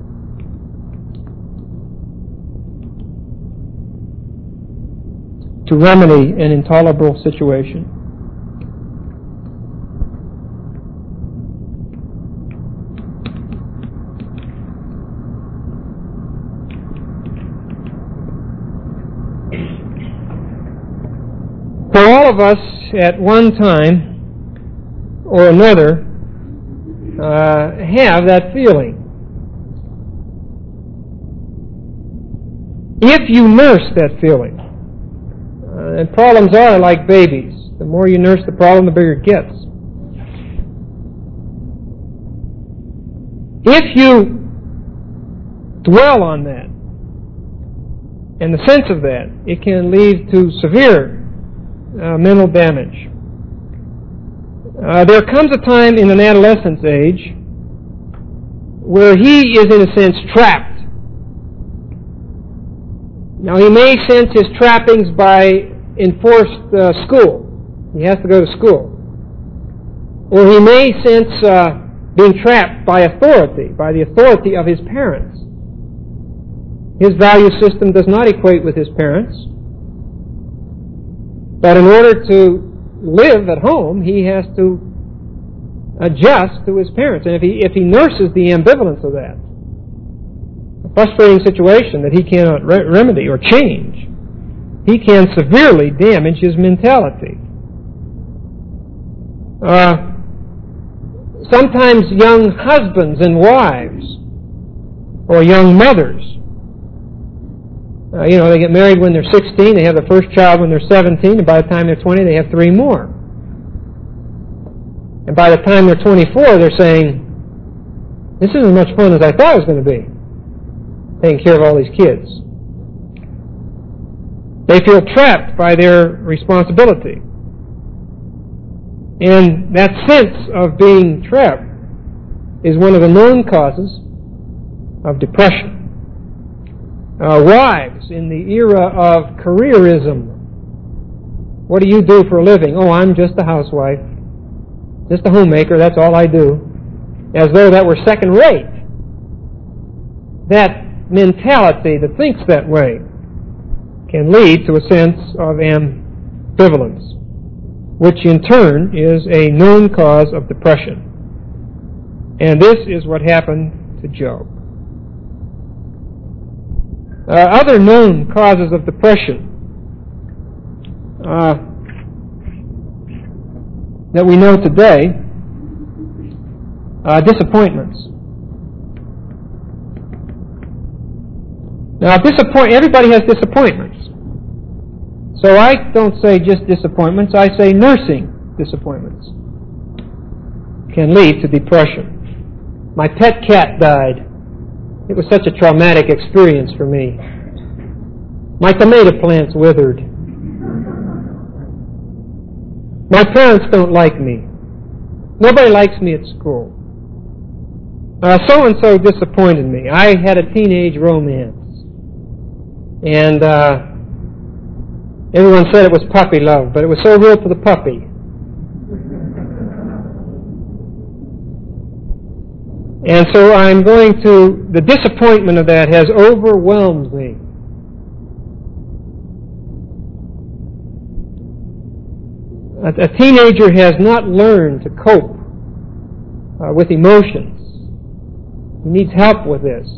To remedy an intolerable situation. For all of us at one time or another uh, have that feeling. If you nurse that feeling, uh, and problems are like babies. The more you nurse the problem, the bigger it gets. If you dwell on that, and the sense of that, it can lead to severe Uh, mental damage. Uh, there comes a time in an adolescent's age where he is, in a sense, trapped. Now, he may sense his trappings by enforced uh, school. He has to go to school. Or he may sense uh, being trapped by authority, by the authority of his parents. His value system does not equate with his parents. But in order to live at home, he has to adjust to his parents. And if he, if he nurses the ambivalence of that, a frustrating situation that he cannot re- remedy or change, he can severely damage his mentality. Uh, sometimes young husbands and wives, or young mothers, Uh, you know, they get married when they're sixteen, they have the first child when they're seventeen, and by the time they're twenty, they have three more. And by the time they're twenty-four, they're saying, this isn't as much fun as I thought it was going to be, taking care of all these kids. They feel trapped by their responsibility. And that sense of being trapped is one of the known causes of depression. Uh, wives, in the era of careerism, what do you do for a living? Oh, I'm just a housewife, just a homemaker, that's all I do. As though that were second rate. That mentality that thinks that way can lead to a sense of ambivalence, which in turn is a known cause of depression. And this is what happened to Job. Uh, other known causes of depression uh, that we know today, uh, disappointments. Now, disappoint. Everybody has disappointments. So I don't say just disappointments, I say nursing disappointments can lead to depression. My pet cat died. It was such a traumatic experience for me. My tomato plants withered. My parents don't like me. Nobody likes me at school. Uh, so-and-so disappointed me. I had a teenage romance. And uh, everyone said it was puppy love, but it was so real to the puppy. And so I'm going to, the disappointment of that has overwhelmed me. A, a teenager has not learned to cope uh, with emotions. He needs help with this.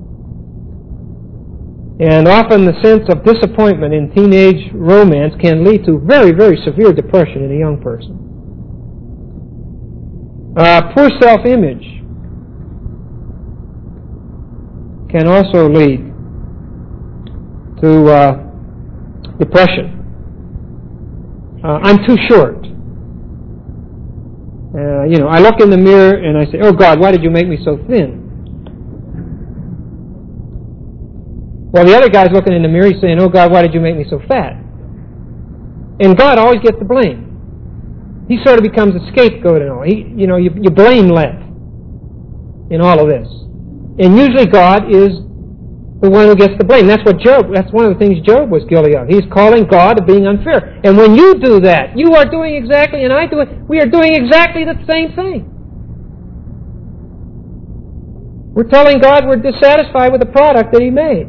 And often the sense of disappointment in teenage romance can lead to very, very severe depression in a young person. Uh, poor self-image can also lead to uh, depression. Uh, I'm too short. Uh, you know, I look in the mirror and I say, "Oh God, why did you make me so thin?" Well, the other guy's looking in the mirror, he's saying, "Oh God, why did you make me so fat?" And God always gets the blame. He sort of becomes a scapegoat and all. He, you know, you, you blame let in all of this. And usually God is the one who gets the blame. That's what Job, that's one of the things Job was guilty of. He's calling God of being unfair. And when you do that, you are doing exactly, and I do it, we are doing exactly the same thing. We're telling God we're dissatisfied with the product that He made.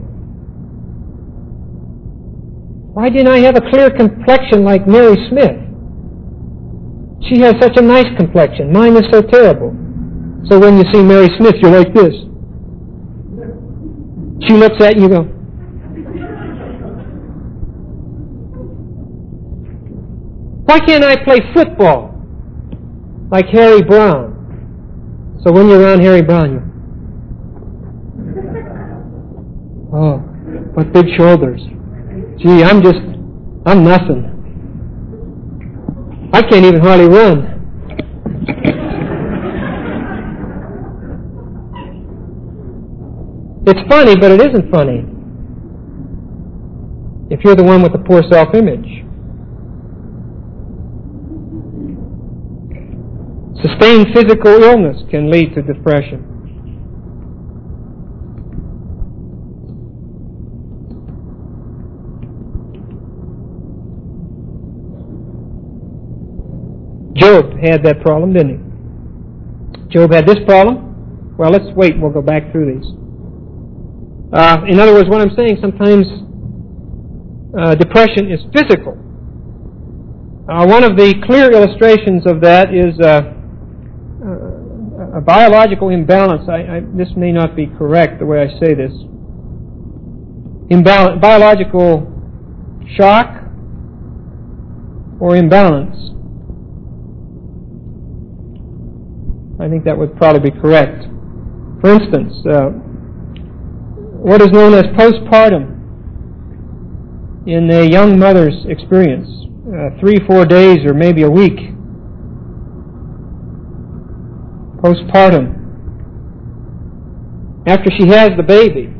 Why didn't I have a clear complexion like Mary Smith? She has such a nice complexion. Mine is so terrible. So when you see Mary Smith, you're like this. She looks at you and you go, "Why can't I play football like Harry Brown?" So when you're around Harry Brown, you oh, what big shoulders. Gee, I'm just, I'm nothing. I can't even hardly run. It's funny, but it isn't funny if you're the one with the poor self-image. Sustained physical illness can lead to depression. Job had that problem, didn't he? Job had this problem. Well, let's wait. We'll go back through these. Uh, in other words, what I'm saying, sometimes uh, depression is physical. Uh, one of the clear illustrations of that is uh, uh, a biological imbalance. I, I, this may not be correct the way I say this. Imbal- biological shock or imbalance. I think that would probably be correct. For instance, uh, what is known as postpartum in a young mother's experience, uh, three, four days, or maybe a week. Postpartum. After she has the baby,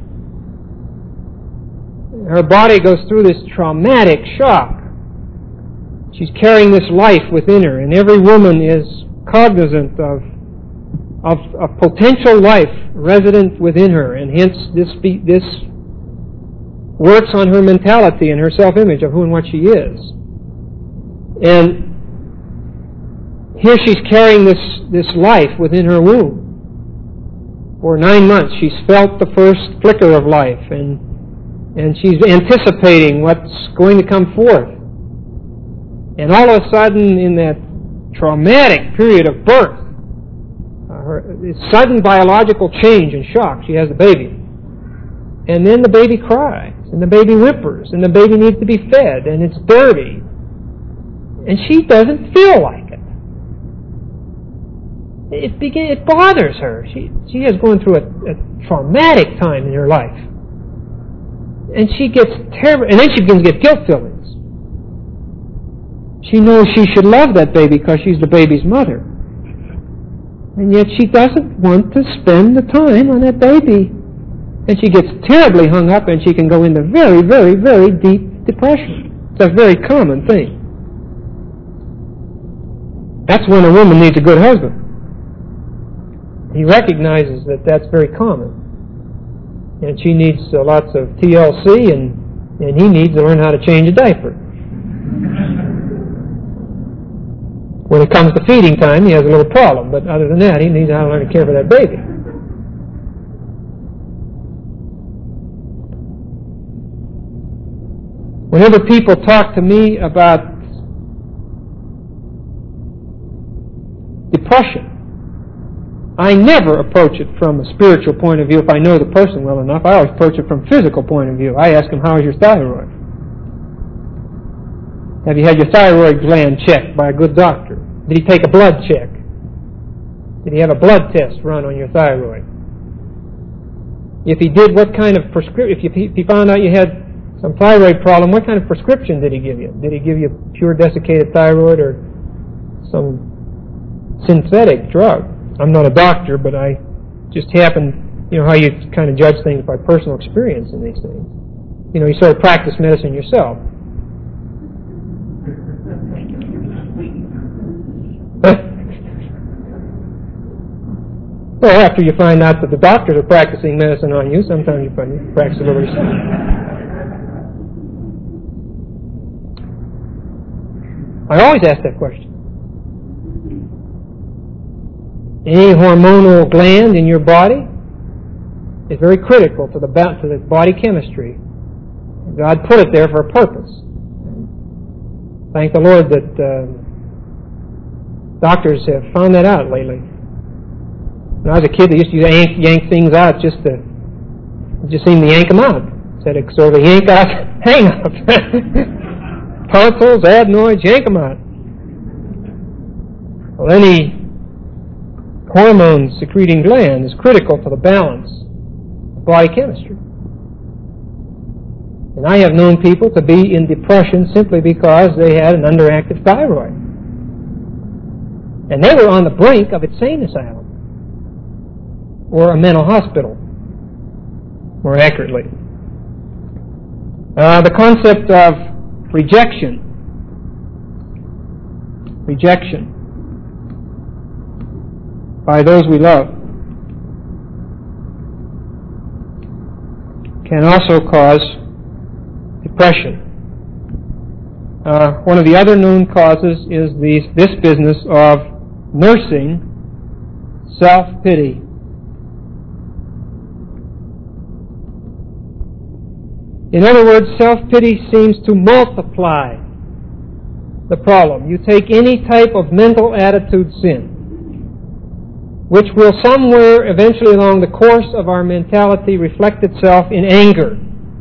her body goes through this traumatic shock. She's carrying this life within her, and every woman is cognizant of Of, of potential life resident within her, and hence this be, this works on her mentality and her self-image of who and what she is. And here she's carrying this, this life within her womb. For nine months she's felt the first flicker of life, and, and she's anticipating what's going to come forth. And all of a sudden, in that traumatic period of birth, Her, sudden biological change and shock. She has a baby. And then the baby cries, and the baby whimpers, and the baby needs to be fed, and it's dirty. And she doesn't feel like it. It, begin, it bothers her. She, she is going through a, a traumatic time in her life. And she gets terrible, and then she begins to get guilt feelings. She knows she should love that baby because she's the baby's mother. And yet she doesn't want to spend the time on that baby. And she gets terribly hung up, and she can go into very, very, very deep depression. It's a very common thing. That's when a woman needs a good husband. He recognizes that that's very common. And she needs uh, lots of T L C, and, and he needs to learn how to change a diaper. When it comes to feeding time, he has a little problem, but other than that, he needs how to learn to care for that baby. Whenever people talk to me about depression, I never approach it from a spiritual point of view if I know the person well enough. I always approach it from a physical point of view. I ask them, how is your thyroid? Have you had your thyroid gland checked by a good doctor? Did he take a blood check? Did he have a blood test run on your thyroid? If he did, what kind of prescription? If you, if he found out you had some thyroid problem, what kind of prescription did he give you? Did he give you pure desiccated thyroid or some synthetic drug? I'm not a doctor, but I just happen, you know, how you kind of judge things by personal experience in these things. You know, you sort of practice medicine yourself. Well, after you find out that the doctors are practicing medicine on you, sometimes you find you practice a little yourself. I always ask that question. Any hormonal gland in your body is very critical to the, to the body chemistry. God put it there for a purpose. Thank the Lord that uh, doctors have found that out lately. When I was a kid, they used to yank, yank things out just to, it just seemed to yank them out. Said it sort of yank out, hang out. Tonsils, adenoids, yank them out. Well, any hormone secreting gland is critical to the balance of body chemistry. And I have known people to be in depression simply because they had an underactive thyroid. And they were on the brink of insane asylum. Or a mental hospital, more accurately. Uh, the concept of rejection. Rejection by those we love can also cause depression. Uh, one of the other known causes is these, this business of nursing self-pity. In other words, self-pity seems to multiply the problem. You take any type of mental attitude sin, which will somewhere eventually along the course of our mentality reflect itself in anger.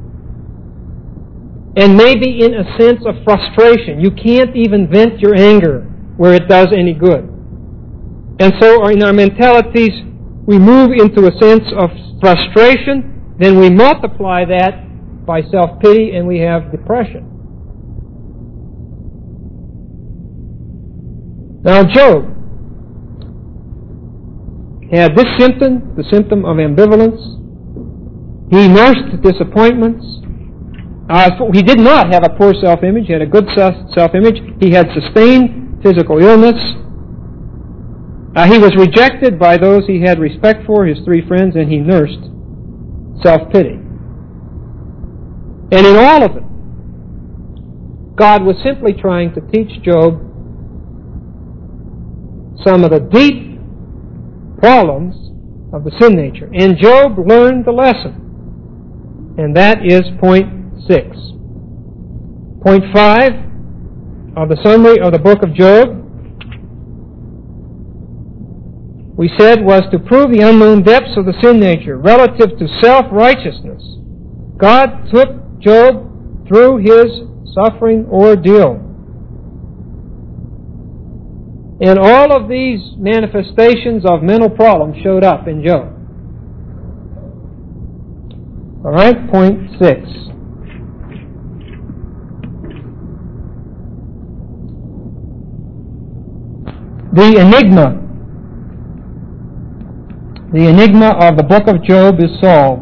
And maybe in a sense of frustration. You can't even vent your anger where it does any good. And so in our mentalities, we move into a sense of frustration, then we multiply that by self-pity, and we have depression. Now, Job had this symptom, the symptom of ambivalence. He nursed disappointments. Uh, he did not have a poor self-image. He had a good self-image. He had sustained physical illness. Uh, he was rejected by those he had respect for, his three friends, and he nursed self-pity. And in all of it, God was simply trying to teach Job some of the deep problems of the sin nature. And Job learned the lesson. And that is point six. Point five of the summary of the book of Job, we said, was to prove the unknown depths of the sin nature relative to self-righteousness. God took Job through his suffering ordeal. And all of these manifestations of mental problems showed up in Job. All right, point six. The enigma. The enigma of the book of Job is solved.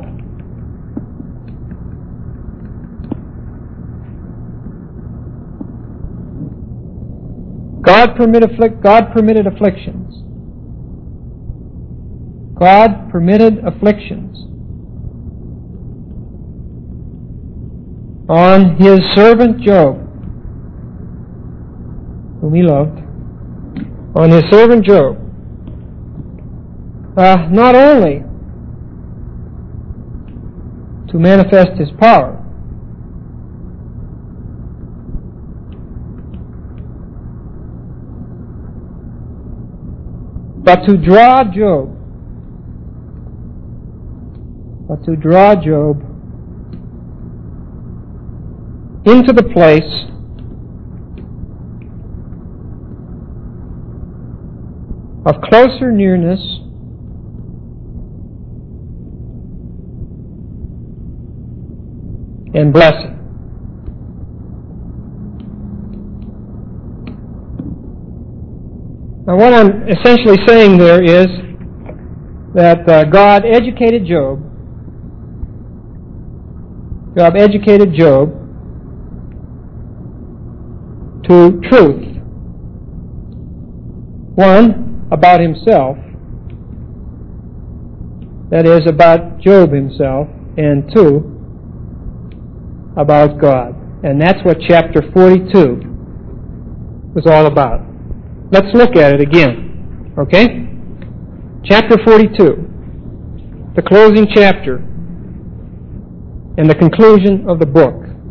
God permitted, afflic- God permitted afflictions. God permitted afflictions on His servant Job, whom He loved, on His servant Job, uh, not only to manifest His power, but to draw Job, but to draw Job into the place of closer nearness and blessing. Now, what I'm essentially saying there is that uh, God educated Job. God educated Job to truth. One, about himself. That is, about Job himself. And two, about God. And that's what chapter forty-two was all about. Let's look at it again. Okay? Chapter forty-two. The closing chapter. And the conclusion of the book.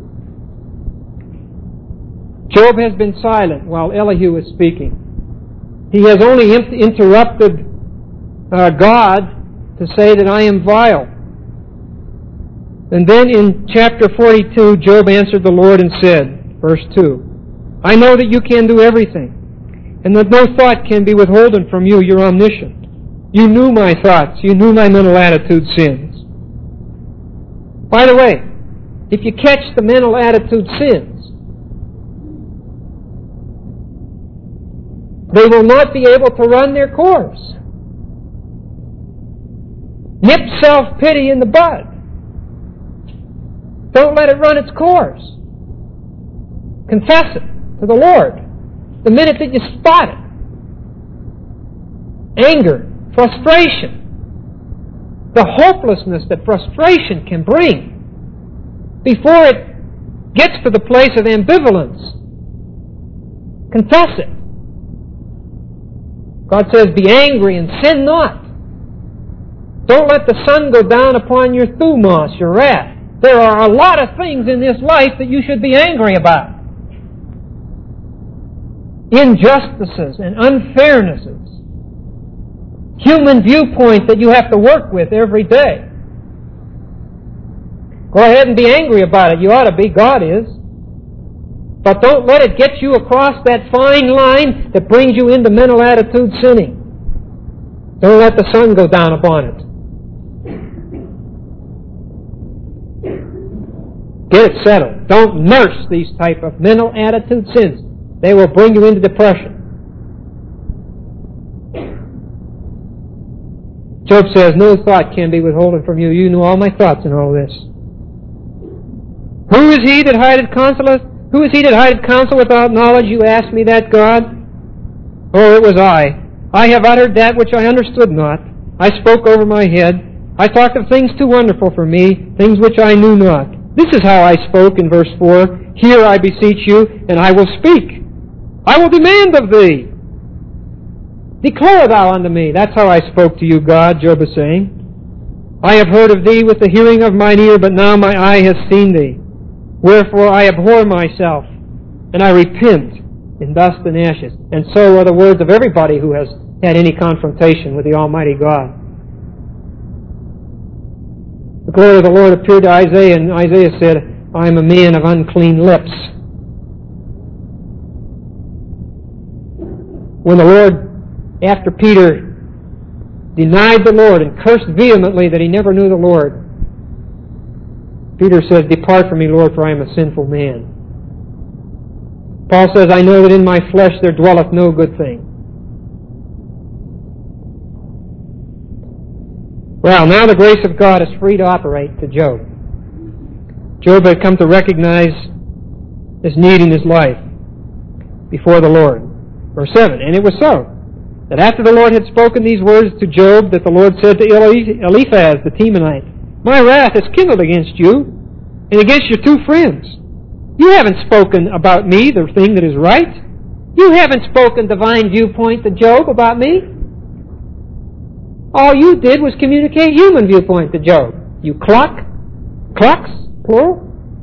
Job has been silent while Elihu is speaking. He has only interrupted uh, God to say that I am vile. And then in chapter forty-two, Job answered the Lord and said, verse two, I know that you can do everything, and that no thought can be withholden from you. You're omniscient. You knew my thoughts. You knew my mental attitude sins. By the way, if you catch the mental attitude sins, they will not be able to run their course. Nip self-pity in the bud. Don't let it run its course. Confess it to the Lord the minute that you spot it. Anger, frustration, the hopelessness that frustration can bring before it gets to the place of ambivalence. Confess it. God says, be angry and sin not. Don't let the sun go down upon your thumos, your wrath. There are a lot of things in this life that you should be angry about. Injustices and unfairnesses. Human viewpoint that you have to work with every day. Go ahead and be angry about it. You ought to be. God is. But don't let it get you across that fine line that brings you into mental attitude sinning. Don't let the sun go down upon it. Get it settled. Don't nurse these type of mental attitude sins. They will bring you into depression. Job says, no thought can be withholden from you. You knew all my thoughts in all this. Who is he that hideth counsel? Who is he that hideth counsel without knowledge? You ask me that, God? Oh, it was I. I have uttered that which I understood not. I spoke over my head. I talked of things too wonderful for me, things which I knew not. This is how I spoke in verse four. Hear, I beseech you, and I will speak. I will demand of thee. Declare thou unto me. That's how I spoke to you, God, Job is saying. I have heard of thee with the hearing of mine ear, but now my eye has seen thee. Wherefore I abhor myself, and I repent in dust and ashes. And so are the words of everybody who has had any confrontation with the Almighty God. The glory of the Lord appeared to Isaiah, and Isaiah said, I am a man of unclean lips. When the Lord, after Peter denied the Lord and cursed vehemently that he never knew the Lord, Peter says, depart from me, Lord, for I am a sinful man. Paul says, I know that in my flesh there dwelleth no good thing. Well, now the grace of God is free to operate to Job. Job had come to recognize his need in his life before the Lord. Verse seven, and it was so, that after the Lord had spoken these words to Job, that the Lord said to Eliphaz the Temanite, My wrath is kindled against you, and against your two friends. You haven't spoken about me the thing that is right. You haven't spoken divine viewpoint to Job about me. All you did was communicate human viewpoint to Job. You cluck, clucks, plural.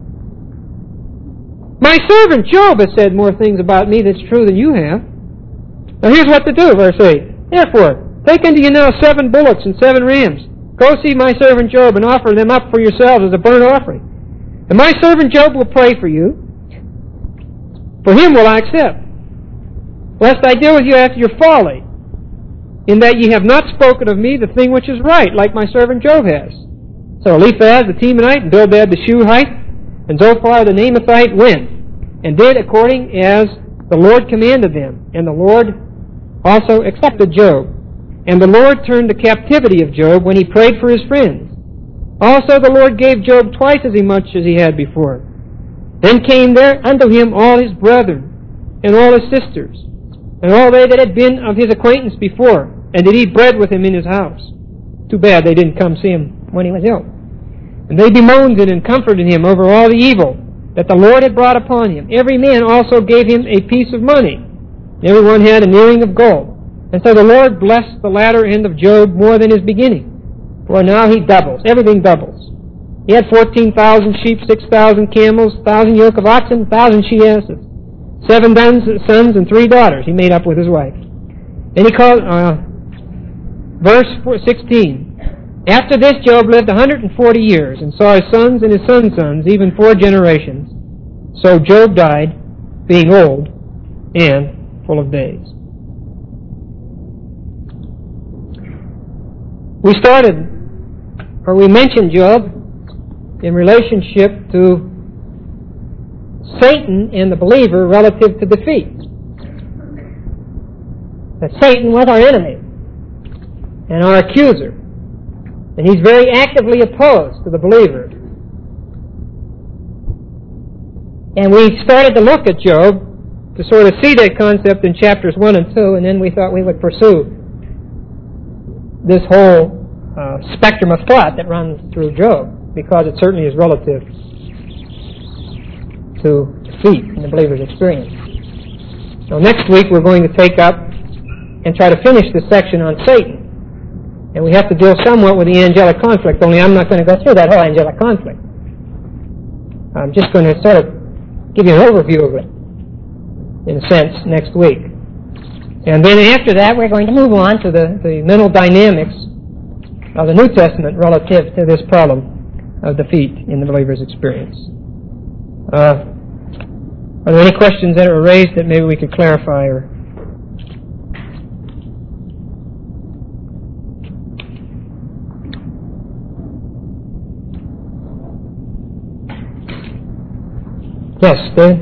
My servant Job has said more things about me that's true than you have. Now here's what to do, verse eight. Therefore, take unto you now seven bullocks and seven rams. Go see my servant Job and offer them up for yourselves as a burnt offering. And my servant Job will pray for you. For him will I accept. Lest I deal with you after your folly, in that ye have not spoken of me the thing which is right, like my servant Job has. So Eliphaz the Temanite, and Bildad the Shuhite, and Zophar the Naamathite went, and did according as the Lord commanded them. And the Lord also accepted Job. And the Lord turned the captivity of Job when he prayed for his friends. Also the Lord gave Job twice as much as he had before. Then came there unto him all his brethren, and all his sisters, and all they that had been of his acquaintance before, and did eat bread with him in his house. Too bad they didn't come see him when he was ill. And they bemoaned him and comforted him over all the evil that the Lord had brought upon him. Every man also gave him a piece of money. Every one had an earring of gold. And so the Lord blessed the latter end of Job more than his beginning. For now he doubles. Everything doubles. He had fourteen thousand sheep, six thousand camels, one thousand yoke of oxen, one thousand she-asses, seven sons and three daughters he made up with his wife. And he called, uh, verse sixteen, After this Job lived one hundred forty years, and saw his sons and his sons' sons, even four generations. So Job died, being old and full of days. We started, or we mentioned Job in relationship to Satan and the believer relative to defeat. That Satan was our enemy and our accuser. And he's very actively opposed to the believer. And we started to look at Job to sort of see that concept in chapters one and two, and then we thought we would pursue this whole uh, spectrum of thought that runs through Job, because it certainly is relative to defeat in the believer's experience. Now next week we're going to take up and try to finish this section on Satan. And we have to deal somewhat with the angelic conflict, only I'm not going to go through that whole angelic conflict. I'm just going to sort of give you an overview of it, in a sense, next week. And then after that, we're going to move on to the, the mental dynamics of the New Testament relative to this problem of defeat in the believer's experience. Uh, are there any questions that are raised that maybe we could clarify or... Yes, Dave?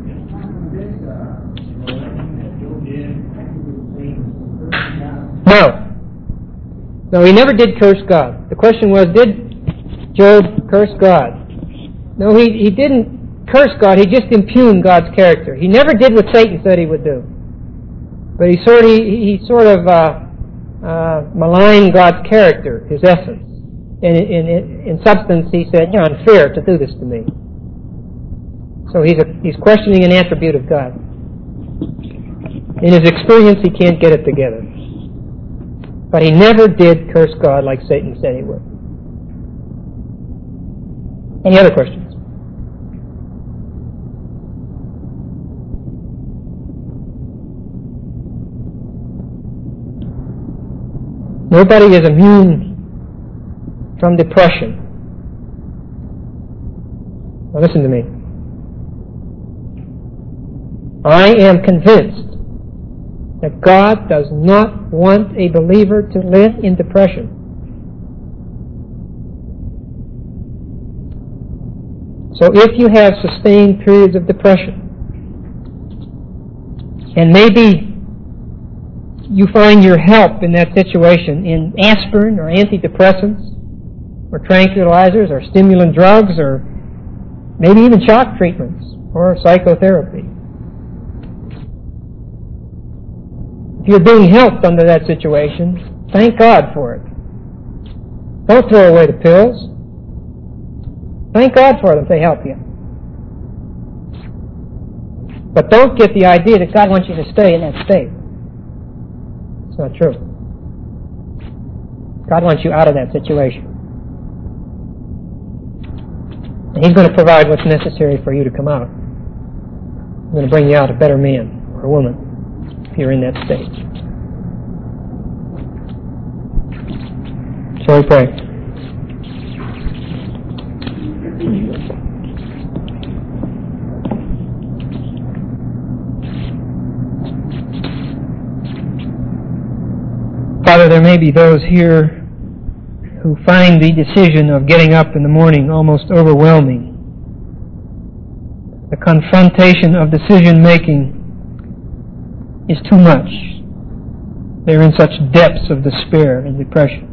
No. No, he never did curse God. The question was, did Job curse God? No, he, he didn't curse God. He just impugned God's character. He never did what Satan said he would do. But he sort of, he, he sort of uh, uh, maligned God's character, his essence. In, in, in substance, he said, you're unfair to do this to me. So he's, a, he's questioning an attribute of God. In his experience, he can't get it together. But he never did curse God like Satan said he would. Any other questions? Nobody is immune from depression. Now listen to me. I am convinced that God does not want a believer to live in depression. So if you have sustained periods of depression, and maybe you find your help in that situation in aspirin or antidepressants or tranquilizers or stimulant drugs or maybe even shock treatments or psychotherapy. If you're being helped under that situation, thank God for it. Don't throw away the pills. Thank God for them if they help you. But don't get the idea that God wants you to stay in that state. It's not true. God wants you out of that situation. And He's going to provide what's necessary for you to come out. He's going to bring you out a better man or a woman if you're in that state. So we pray. Father, there may be those here who find the decision of getting up in the morning almost overwhelming. The confrontation of decision-making is too much. They're in such depths of despair and depression.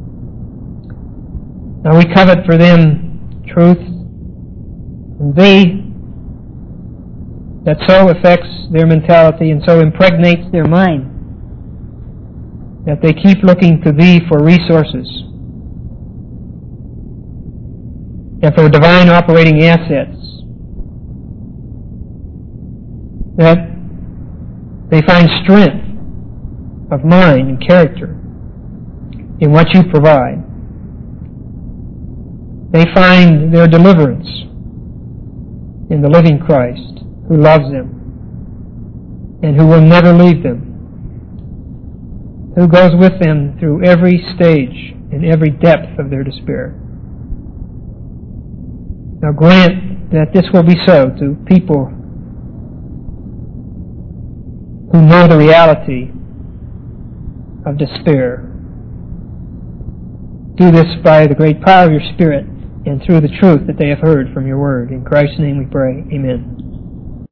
Now we covet for them truth from Thee that so affects their mentality and so impregnates their mind that they keep looking to Thee for resources and for divine operating assets, that they find strength of mind and character in what You provide. They find their deliverance in the living Christ who loves them and who will never leave them, who goes with them through every stage and every depth of their despair. Now grant that this will be so to people who know the reality of despair. Do this by the great power of Your Spirit and through the truth that they have heard from Your Word. In Christ's name we pray. Amen.